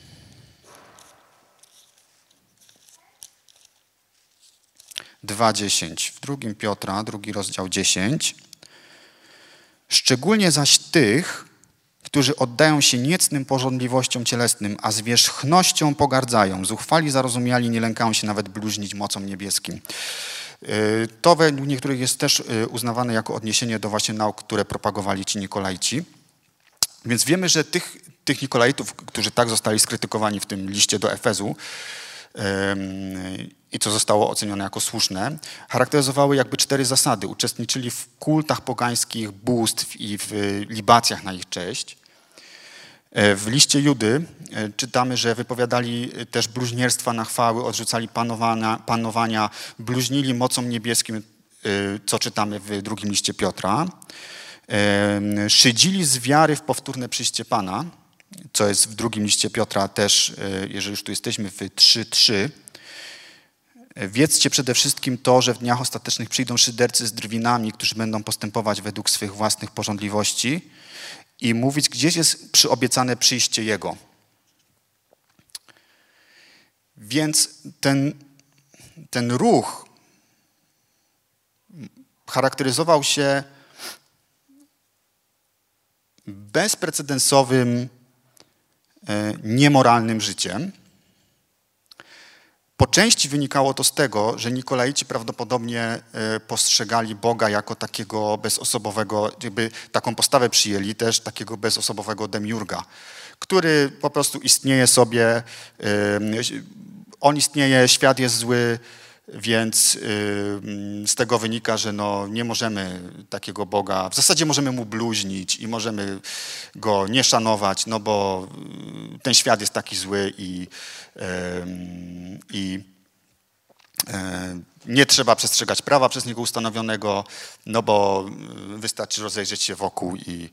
w 2 Piotra, 2 rozdział 10. Szczególnie zaś tych, którzy oddają się niecnym pożądliwościom cielesnym, a zwierzchnością pogardzają, zuchwali, zarozumiali, nie lękają się nawet bluźnić mocą niebieskim. To według niektórych jest też uznawane jako odniesienie do właśnie nauk, które propagowali ci Nikolaici. Więc wiemy, że tych Nikolaitów, którzy tak zostali skrytykowani w tym liście do Efezu, i co zostało ocenione jako słuszne, charakteryzowały jakby 4 zasady. Uczestniczyli w kultach pogańskich bóstw i w libacjach na ich cześć. W liście Judy czytamy, że wypowiadali też bluźnierstwa na chwały, odrzucali panowania, bluźnili mocą niebieskim, co czytamy w 2 liście Piotra. Szydzili z wiary w powtórne przyjście Pana, co jest w 2 liście Piotra też, jeżeli już tu jesteśmy, w 3:3. Wiedzcie przede wszystkim to, że w dniach ostatecznych przyjdą szydercy z drwinami, którzy będą postępować według swych własnych pożądliwości i mówić, gdzieś jest przyobiecane przyjście Jego. Więc ten ruch charakteryzował się bezprecedensowym, niemoralnym życiem. Po części wynikało to z tego, że Nikolaici prawdopodobnie postrzegali Boga jako takiego bezosobowego, jakby taką postawę przyjęli też, takiego bezosobowego demiurga, który po prostu istnieje sobie, on istnieje, świat jest zły, więc z tego wynika, że no nie możemy takiego Boga, w zasadzie możemy mu bluźnić i możemy go nie szanować, no bo ten świat jest taki zły i nie trzeba przestrzegać prawa przez niego ustanowionego, no bo wystarczy rozejrzeć się wokół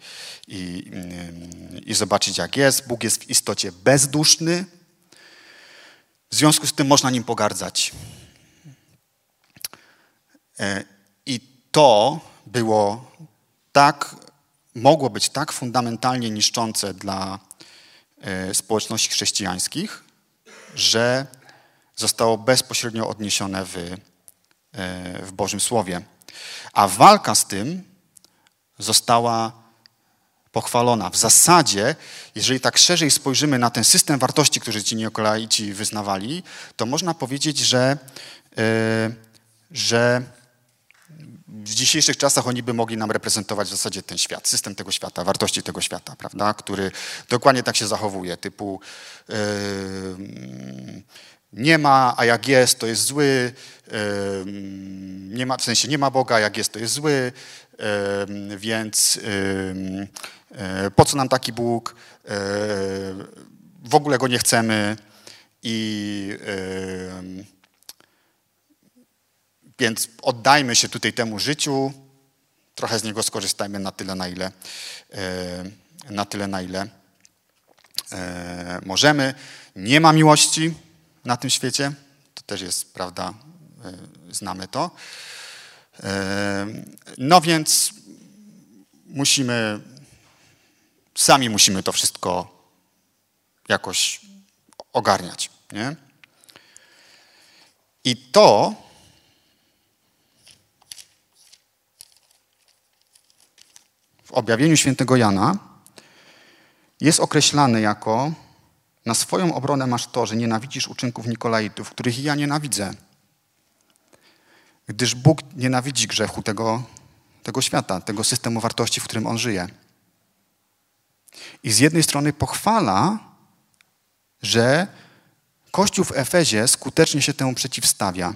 i zobaczyć, jak jest. Bóg jest w istocie bezduszny, w związku z tym można nim pogardzać. I to mogło być tak fundamentalnie niszczące dla społeczności chrześcijańskich, że zostało bezpośrednio odniesione w Bożym Słowie. A walka z tym została pochwalona. W zasadzie, jeżeli tak szerzej spojrzymy na ten system wartości, który ci Nikolaici wyznawali, to można powiedzieć, że w dzisiejszych czasach oni by mogli nam reprezentować w zasadzie ten świat, system tego świata, wartości tego świata, prawda, który dokładnie tak się zachowuje, typu nie ma, a jak jest, to jest zły, nie ma, w sensie nie ma Boga, jak jest, to jest zły, więc Po co nam taki Bóg? W ogóle go nie chcemy więc oddajmy się tutaj temu życiu, trochę z niego skorzystajmy na tyle, na ile możemy. Nie ma miłości na tym świecie, to też jest prawda, znamy to. No więc sami musimy to wszystko jakoś ogarniać, nie? I to w objawieniu świętego Jana jest określane jako: na swoją obronę masz to, że nienawidzisz uczynków Nikolaitów, których ja nienawidzę. Gdyż Bóg nienawidzi grzechu tego świata, tego systemu wartości, w którym on żyje. I z jednej strony pochwala, że Kościół w Efezie skutecznie się temu przeciwstawia.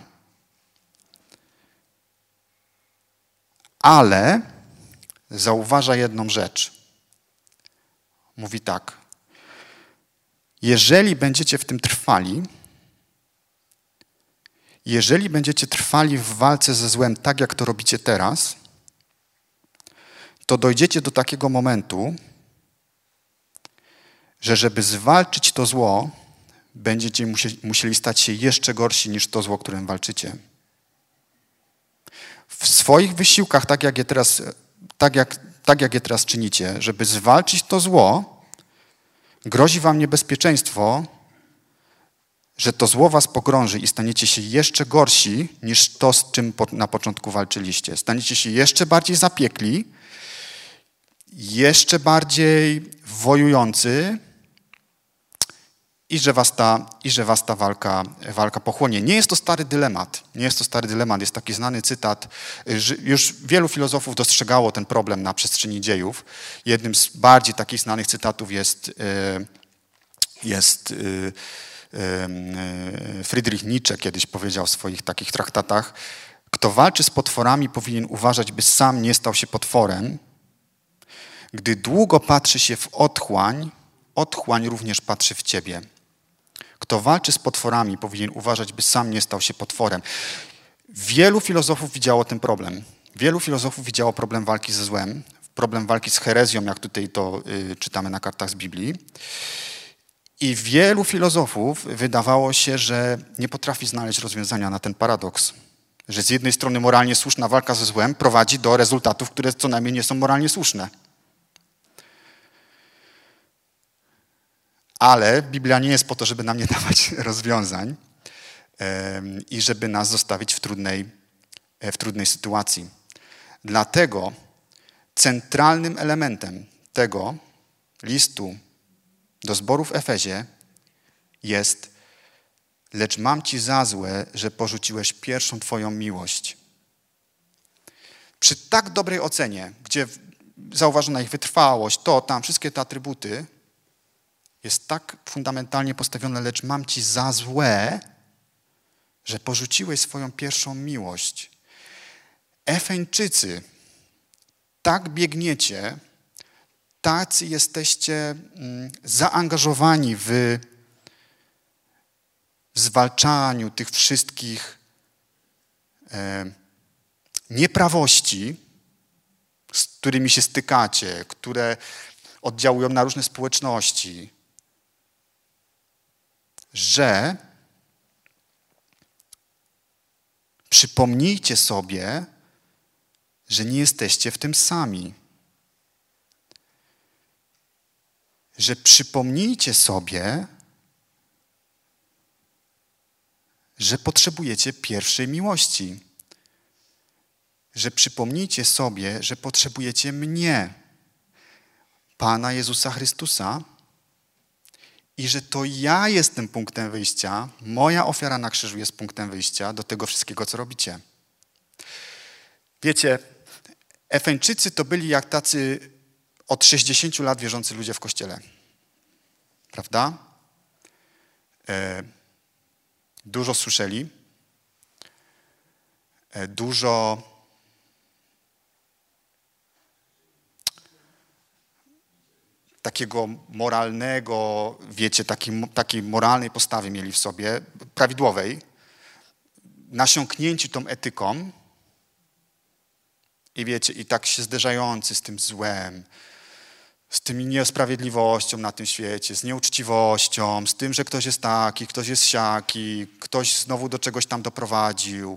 Ale zauważa jedną rzecz. Mówi tak: jeżeli będziecie w tym trwali, jeżeli będziecie trwali w walce ze złem tak, jak to robicie teraz, to dojdziecie do takiego momentu, że żeby zwalczyć to zło, będziecie musieli stać się jeszcze gorsi niż to zło, którym walczycie. W swoich wysiłkach, tak jak je teraz czynicie, żeby zwalczyć to zło, grozi wam niebezpieczeństwo, że to zło was pogrąży i staniecie się jeszcze gorsi niż to, z czym na początku walczyliście. Staniecie się jeszcze bardziej zapiekli, jeszcze bardziej wojujący i że was ta walka pochłonie. Nie jest to stary dylemat. Jest taki znany cytat. Już wielu filozofów dostrzegało ten problem na przestrzeni dziejów. Jednym z bardziej takich znanych cytatów jest Friedrich Nietzsche kiedyś powiedział w swoich takich traktatach: kto walczy z potworami, powinien uważać, by sam nie stał się potworem. Gdy długo patrzy się w otchłań, otchłań również patrzy w ciebie. Kto walczy z potworami, powinien uważać, by sam nie stał się potworem. Wielu filozofów widziało ten problem. Wielu filozofów widziało problem walki ze złem, problem walki z herezją, jak tutaj to czytamy na kartach z Biblii. I wielu filozofów wydawało się, że nie potrafi znaleźć rozwiązania na ten paradoks. Że z jednej strony moralnie słuszna walka ze złem prowadzi do rezultatów, które co najmniej nie są moralnie słuszne. Ale Biblia nie jest po to, żeby nam nie dawać rozwiązań i żeby nas zostawić w trudnej sytuacji. Dlatego centralnym elementem tego listu do zboru w Efezie jest: lecz mam ci za złe, że porzuciłeś pierwszą twoją miłość. Przy tak dobrej ocenie, gdzie zauważona ich wytrwałość, wszystkie te atrybuty, jest tak fundamentalnie postawione: lecz mam ci za złe, że porzuciłeś swoją pierwszą miłość. Efeńczycy, tak biegniecie, tacy jesteście zaangażowani w zwalczaniu tych wszystkich nieprawości, z którymi się stykacie, które oddziałują na różne społeczności, że przypomnijcie sobie, że nie jesteście w tym sami. Że przypomnijcie sobie, że potrzebujecie pierwszej miłości. Że przypomnijcie sobie, że potrzebujecie mnie, Pana Jezusa Chrystusa, i że to ja jestem punktem wyjścia, moja ofiara na krzyżu jest punktem wyjścia do tego wszystkiego, co robicie. Wiecie, Efeńczycy to byli jak tacy od 60 lat wierzący ludzie w Kościele. Prawda? Dużo słyszeli, dużo takiego moralnego, wiecie, takiej moralnej postawy mieli w sobie, prawidłowej, nasiąknięci tą etyką i wiecie, i tak się zderzający z tym złem, z tymi niesprawiedliwością na tym świecie, z nieuczciwością, z tym, że ktoś jest taki, ktoś jest siaki, ktoś znowu do czegoś tam doprowadził.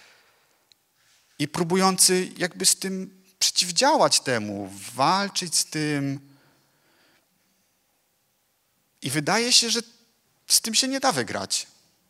I próbujący jakby z tym przeciwdziałać temu, walczyć z tym. I wydaje się, że z tym się nie da wygrać.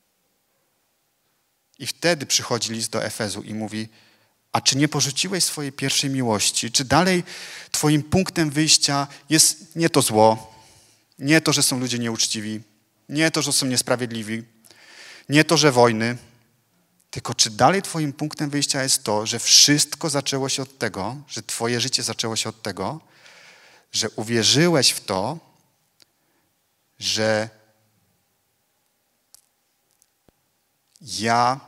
I wtedy przychodzi list do Efezu i mówi: a czy nie porzuciłeś swojej pierwszej miłości? Czy dalej twoim punktem wyjścia jest nie to zło, nie to, że są ludzie nieuczciwi, nie to, że są niesprawiedliwi, nie to, że wojny, tylko czy dalej twoim punktem wyjścia jest to, że wszystko zaczęło się od tego, że twoje życie zaczęło się od tego, że uwierzyłeś w to, że ja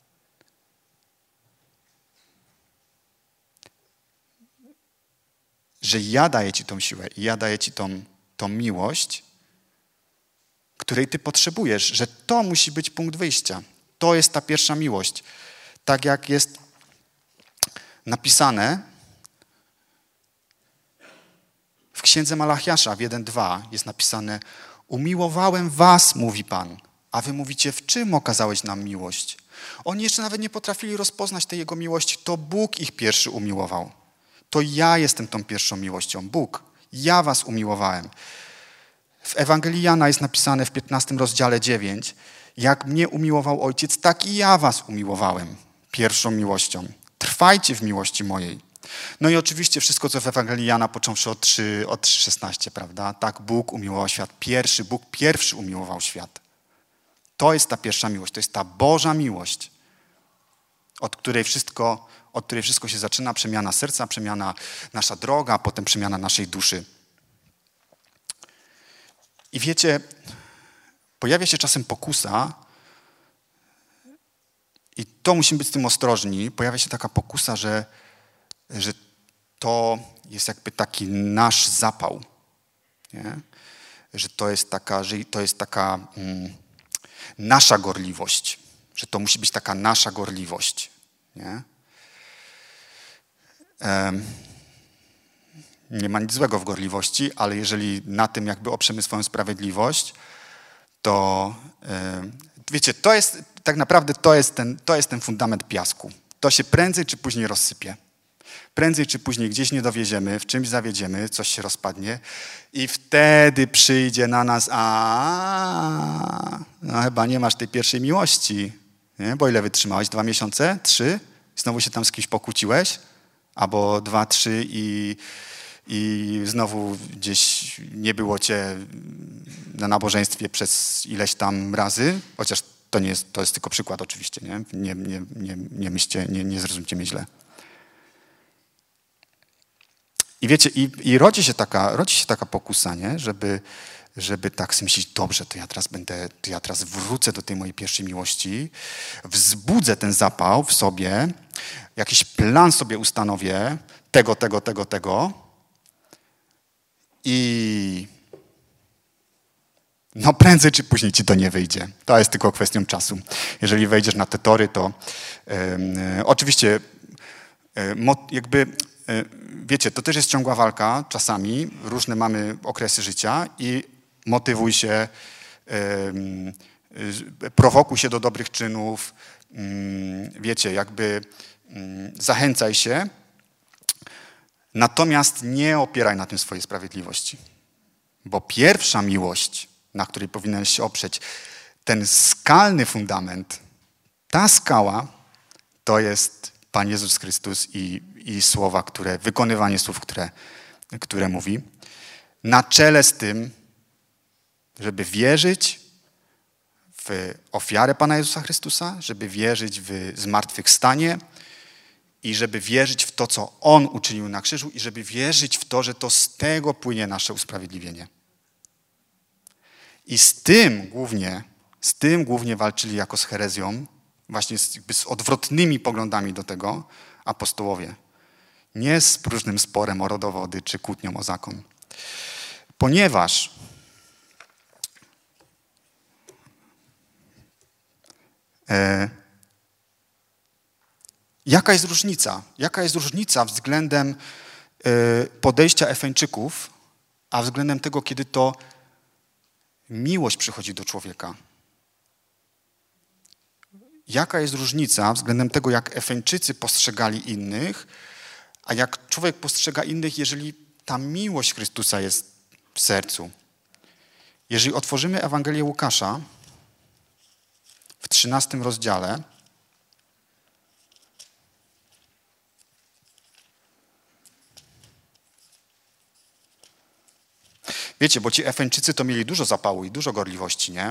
daję ci tą siłę i ja daję ci tą miłość, której ty potrzebujesz, że to musi być punkt wyjścia. To jest ta pierwsza miłość. Tak jak jest napisane w Księdze Malachiasza w 1:2 jest napisane: umiłowałem was, mówi Pan, a wy mówicie, w czym okazałeś nam miłość? Oni jeszcze nawet nie potrafili rozpoznać tej Jego miłości. To Bóg ich pierwszy umiłował. To ja jestem tą pierwszą miłością. Bóg. Ja was umiłowałem. W Ewangelii Jana jest napisane w 15 rozdziale 9: jak mnie umiłował Ojciec, tak i ja was umiłowałem pierwszą miłością. Trwajcie w miłości mojej. No i oczywiście wszystko, co w Ewangelii Jana, począwszy od 3:16, prawda? Tak, Bóg umiłował świat. Bóg pierwszy umiłował świat. To jest ta pierwsza miłość. To jest ta Boża miłość, od której wszystko się zaczyna, przemiana serca, przemiana nasza droga, a potem przemiana naszej duszy. I wiecie, pojawia się czasem pokusa i to musimy być z tym ostrożni. Pojawia się taka pokusa, że to jest jakby taki nasz zapał. Nie? Że to jest taka nasza gorliwość. Że to musi być taka nasza gorliwość. Nie? Nie ma nic złego w gorliwości, ale jeżeli na tym jakby oprzemy swoją sprawiedliwość, to wiecie, tak naprawdę to jest ten fundament piasku. To się prędzej czy później rozsypie. Prędzej czy później gdzieś nie dowieziemy, w czymś zawiedziemy, coś się rozpadnie i wtedy przyjdzie na nas: no chyba nie masz tej pierwszej miłości, nie? Bo ile wytrzymałeś? 2 miesiące? 3? Znowu się tam z kimś pokłóciłeś? Albo 2, 3 i znowu gdzieś nie było cię na nabożeństwie przez ileś tam razy, chociaż to jest tylko przykład oczywiście, nie? Nie myślcie, nie zrozumcie mnie źle. I wiecie, i rodzi się taka pokusa, nie? Żeby tak sobie myśleć: dobrze, to ja teraz wrócę do tej mojej pierwszej miłości, wzbudzę ten zapał w sobie, jakiś plan sobie ustanowię, tego i no prędzej czy później ci to nie wyjdzie. To jest tylko kwestią czasu. Jeżeli wejdziesz na te tory, to oczywiście wiecie, to też jest ciągła walka czasami, różne mamy okresy życia i motywuj się, prowokuj się do dobrych czynów, wiecie, zachęcaj się, natomiast nie opieraj na tym swojej sprawiedliwości. Bo pierwsza miłość, na której powinieneś się oprzeć, ten skalny fundament, ta skała, to jest Pan Jezus Chrystus i słowa, wykonywanie słów, które mówi. Na czele z tym, żeby wierzyć w ofiarę Pana Jezusa Chrystusa, żeby wierzyć w zmartwychwstanie i żeby wierzyć w to, co On uczynił na krzyżu i żeby wierzyć w to, że to z tego płynie nasze usprawiedliwienie. I z tym głównie walczyli jako z herezją, właśnie z odwrotnymi poglądami do tego apostołowie. Nie z próżnym sporem o rodowody czy kłótnią o zakon. Ponieważ jaka jest różnica? Jaka jest różnica względem podejścia Efeńczyków, a względem tego, kiedy to miłość przychodzi do człowieka? Jaka jest różnica względem tego, jak Efeńczycy postrzegali innych, a jak człowiek postrzega innych, jeżeli ta miłość Chrystusa jest w sercu? Jeżeli otworzymy Ewangelię Łukasza w 13 rozdziale, wiecie, bo ci Efeńczycy to mieli dużo zapału i dużo gorliwości, nie?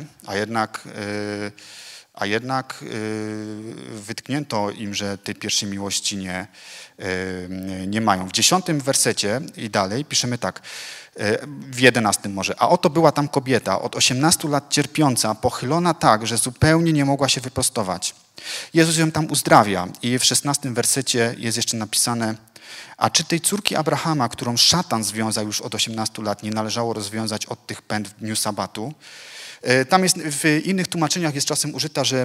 A jednak wytknięto im, że tej pierwszej miłości nie mają. W 10 wersecie i dalej piszemy tak, w 11 może. A oto była tam kobieta, od 18 lat cierpiąca, pochylona tak, że zupełnie nie mogła się wyprostować. Jezus ją tam uzdrawia i w 16 wersecie jest jeszcze napisane: a czy tej córki Abrahama, którą szatan związał już od 18 lat, nie należało rozwiązać od tych pęd w dniu sabatu? Tam jest, w innych tłumaczeniach jest czasem użyta, że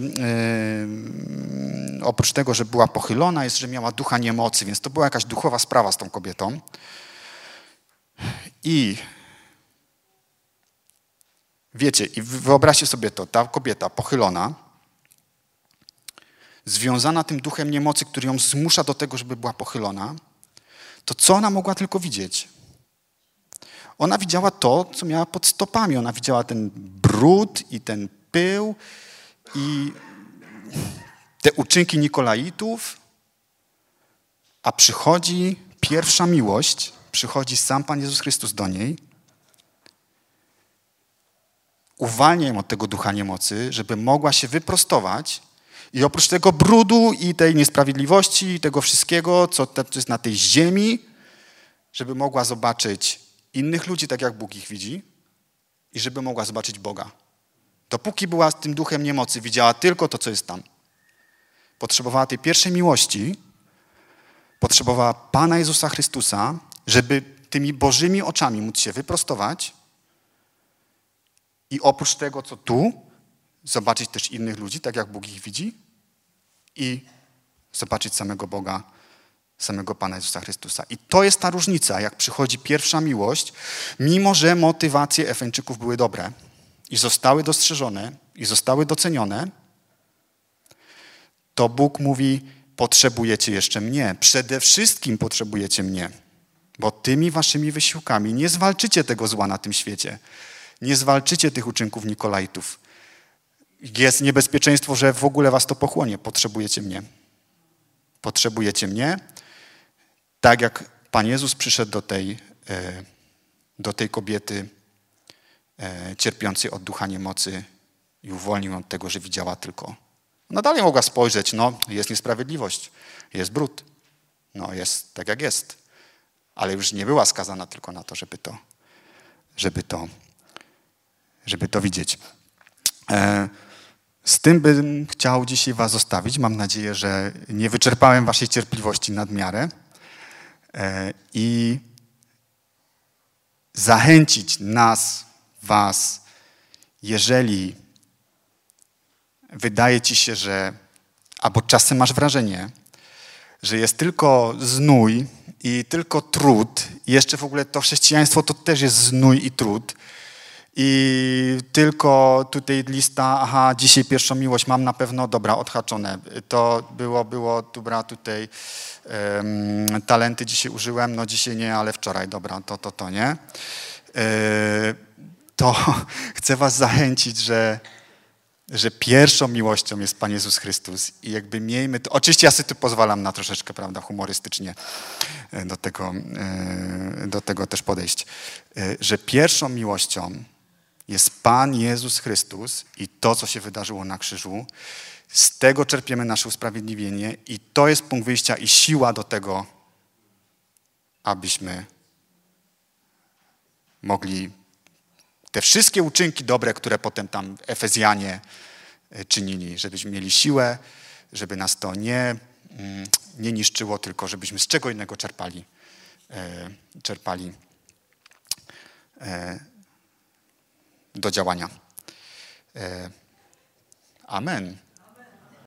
oprócz tego, że była pochylona, jest, że miała ducha niemocy, więc to była jakaś duchowa sprawa z tą kobietą. I wiecie, i wyobraźcie sobie to, ta kobieta pochylona, związana tym duchem niemocy, który ją zmusza do tego, żeby była pochylona, to co ona mogła tylko widzieć? Ona widziała to, co miała pod stopami. Ona widziała ten brud i ten pył i te uczynki Nikolaitów, a przychodzi pierwsza miłość, przychodzi sam Pan Jezus Chrystus do niej, uwalnia ją od tego ducha niemocy, żeby mogła się wyprostować i oprócz tego brudu i tej niesprawiedliwości i tego wszystkiego, co jest na tej ziemi, żeby mogła zobaczyć innych ludzi, tak jak Bóg ich widzi, i żeby mogła zobaczyć Boga. Dopóki była z tym duchem niemocy, widziała tylko to, co jest tam. Potrzebowała tej pierwszej miłości, potrzebowała Pana Jezusa Chrystusa, żeby tymi Bożymi oczami móc się wyprostować i oprócz tego, co tu, zobaczyć też innych ludzi, tak jak Bóg ich widzi, i zobaczyć samego Boga, samego Pana Jezusa Chrystusa. I to jest ta różnica, jak przychodzi pierwsza miłość, mimo że motywacje Efeńczyków były dobre i zostały dostrzeżone i zostały docenione, to Bóg mówi: potrzebujecie jeszcze mnie. Przede wszystkim potrzebujecie mnie, bo tymi waszymi wysiłkami nie zwalczycie tego zła na tym świecie. Nie zwalczycie tych uczynków Nikolaitów. Jest niebezpieczeństwo, że w ogóle was to pochłonie. Potrzebujecie mnie. Potrzebujecie mnie. Tak jak Pan Jezus przyszedł do tej kobiety cierpiącej od ducha niemocy i uwolnił ją od tego, że widziała tylko. Ona dalej mogła spojrzeć, no jest niesprawiedliwość, jest brud, no jest tak jak jest, ale już nie była skazana tylko na to, żeby to widzieć. Z tym bym chciał dzisiaj was zostawić. Mam nadzieję, że nie wyczerpałem waszej cierpliwości nad miarę i zachęcić nas, was, jeżeli wydaje ci się, że albo czasem masz wrażenie, że jest tylko znój i tylko trud i jeszcze w ogóle to chrześcijaństwo to też jest znój i trud i tylko tutaj lista, aha, dzisiaj pierwszą miłość mam na pewno, dobra, odhaczone. To było, dobra, tutaj talenty dzisiaj użyłem, no dzisiaj nie, ale wczoraj, dobra, to nie. To chcę was zachęcić, że pierwszą miłością jest Pan Jezus Chrystus i jakby miejmy to, oczywiście ja sobie tu pozwalam na troszeczkę, prawda, humorystycznie do tego też podejść, że pierwszą miłością jest Pan Jezus Chrystus i to, co się wydarzyło na krzyżu. Z tego czerpiemy nasze usprawiedliwienie i to jest punkt wyjścia i siła do tego, abyśmy mogli te wszystkie uczynki dobre, które potem tam Efezjanie czynili, żebyśmy mieli siłę, żeby nas to nie niszczyło, tylko żebyśmy z czego innego czerpali do działania. Amen.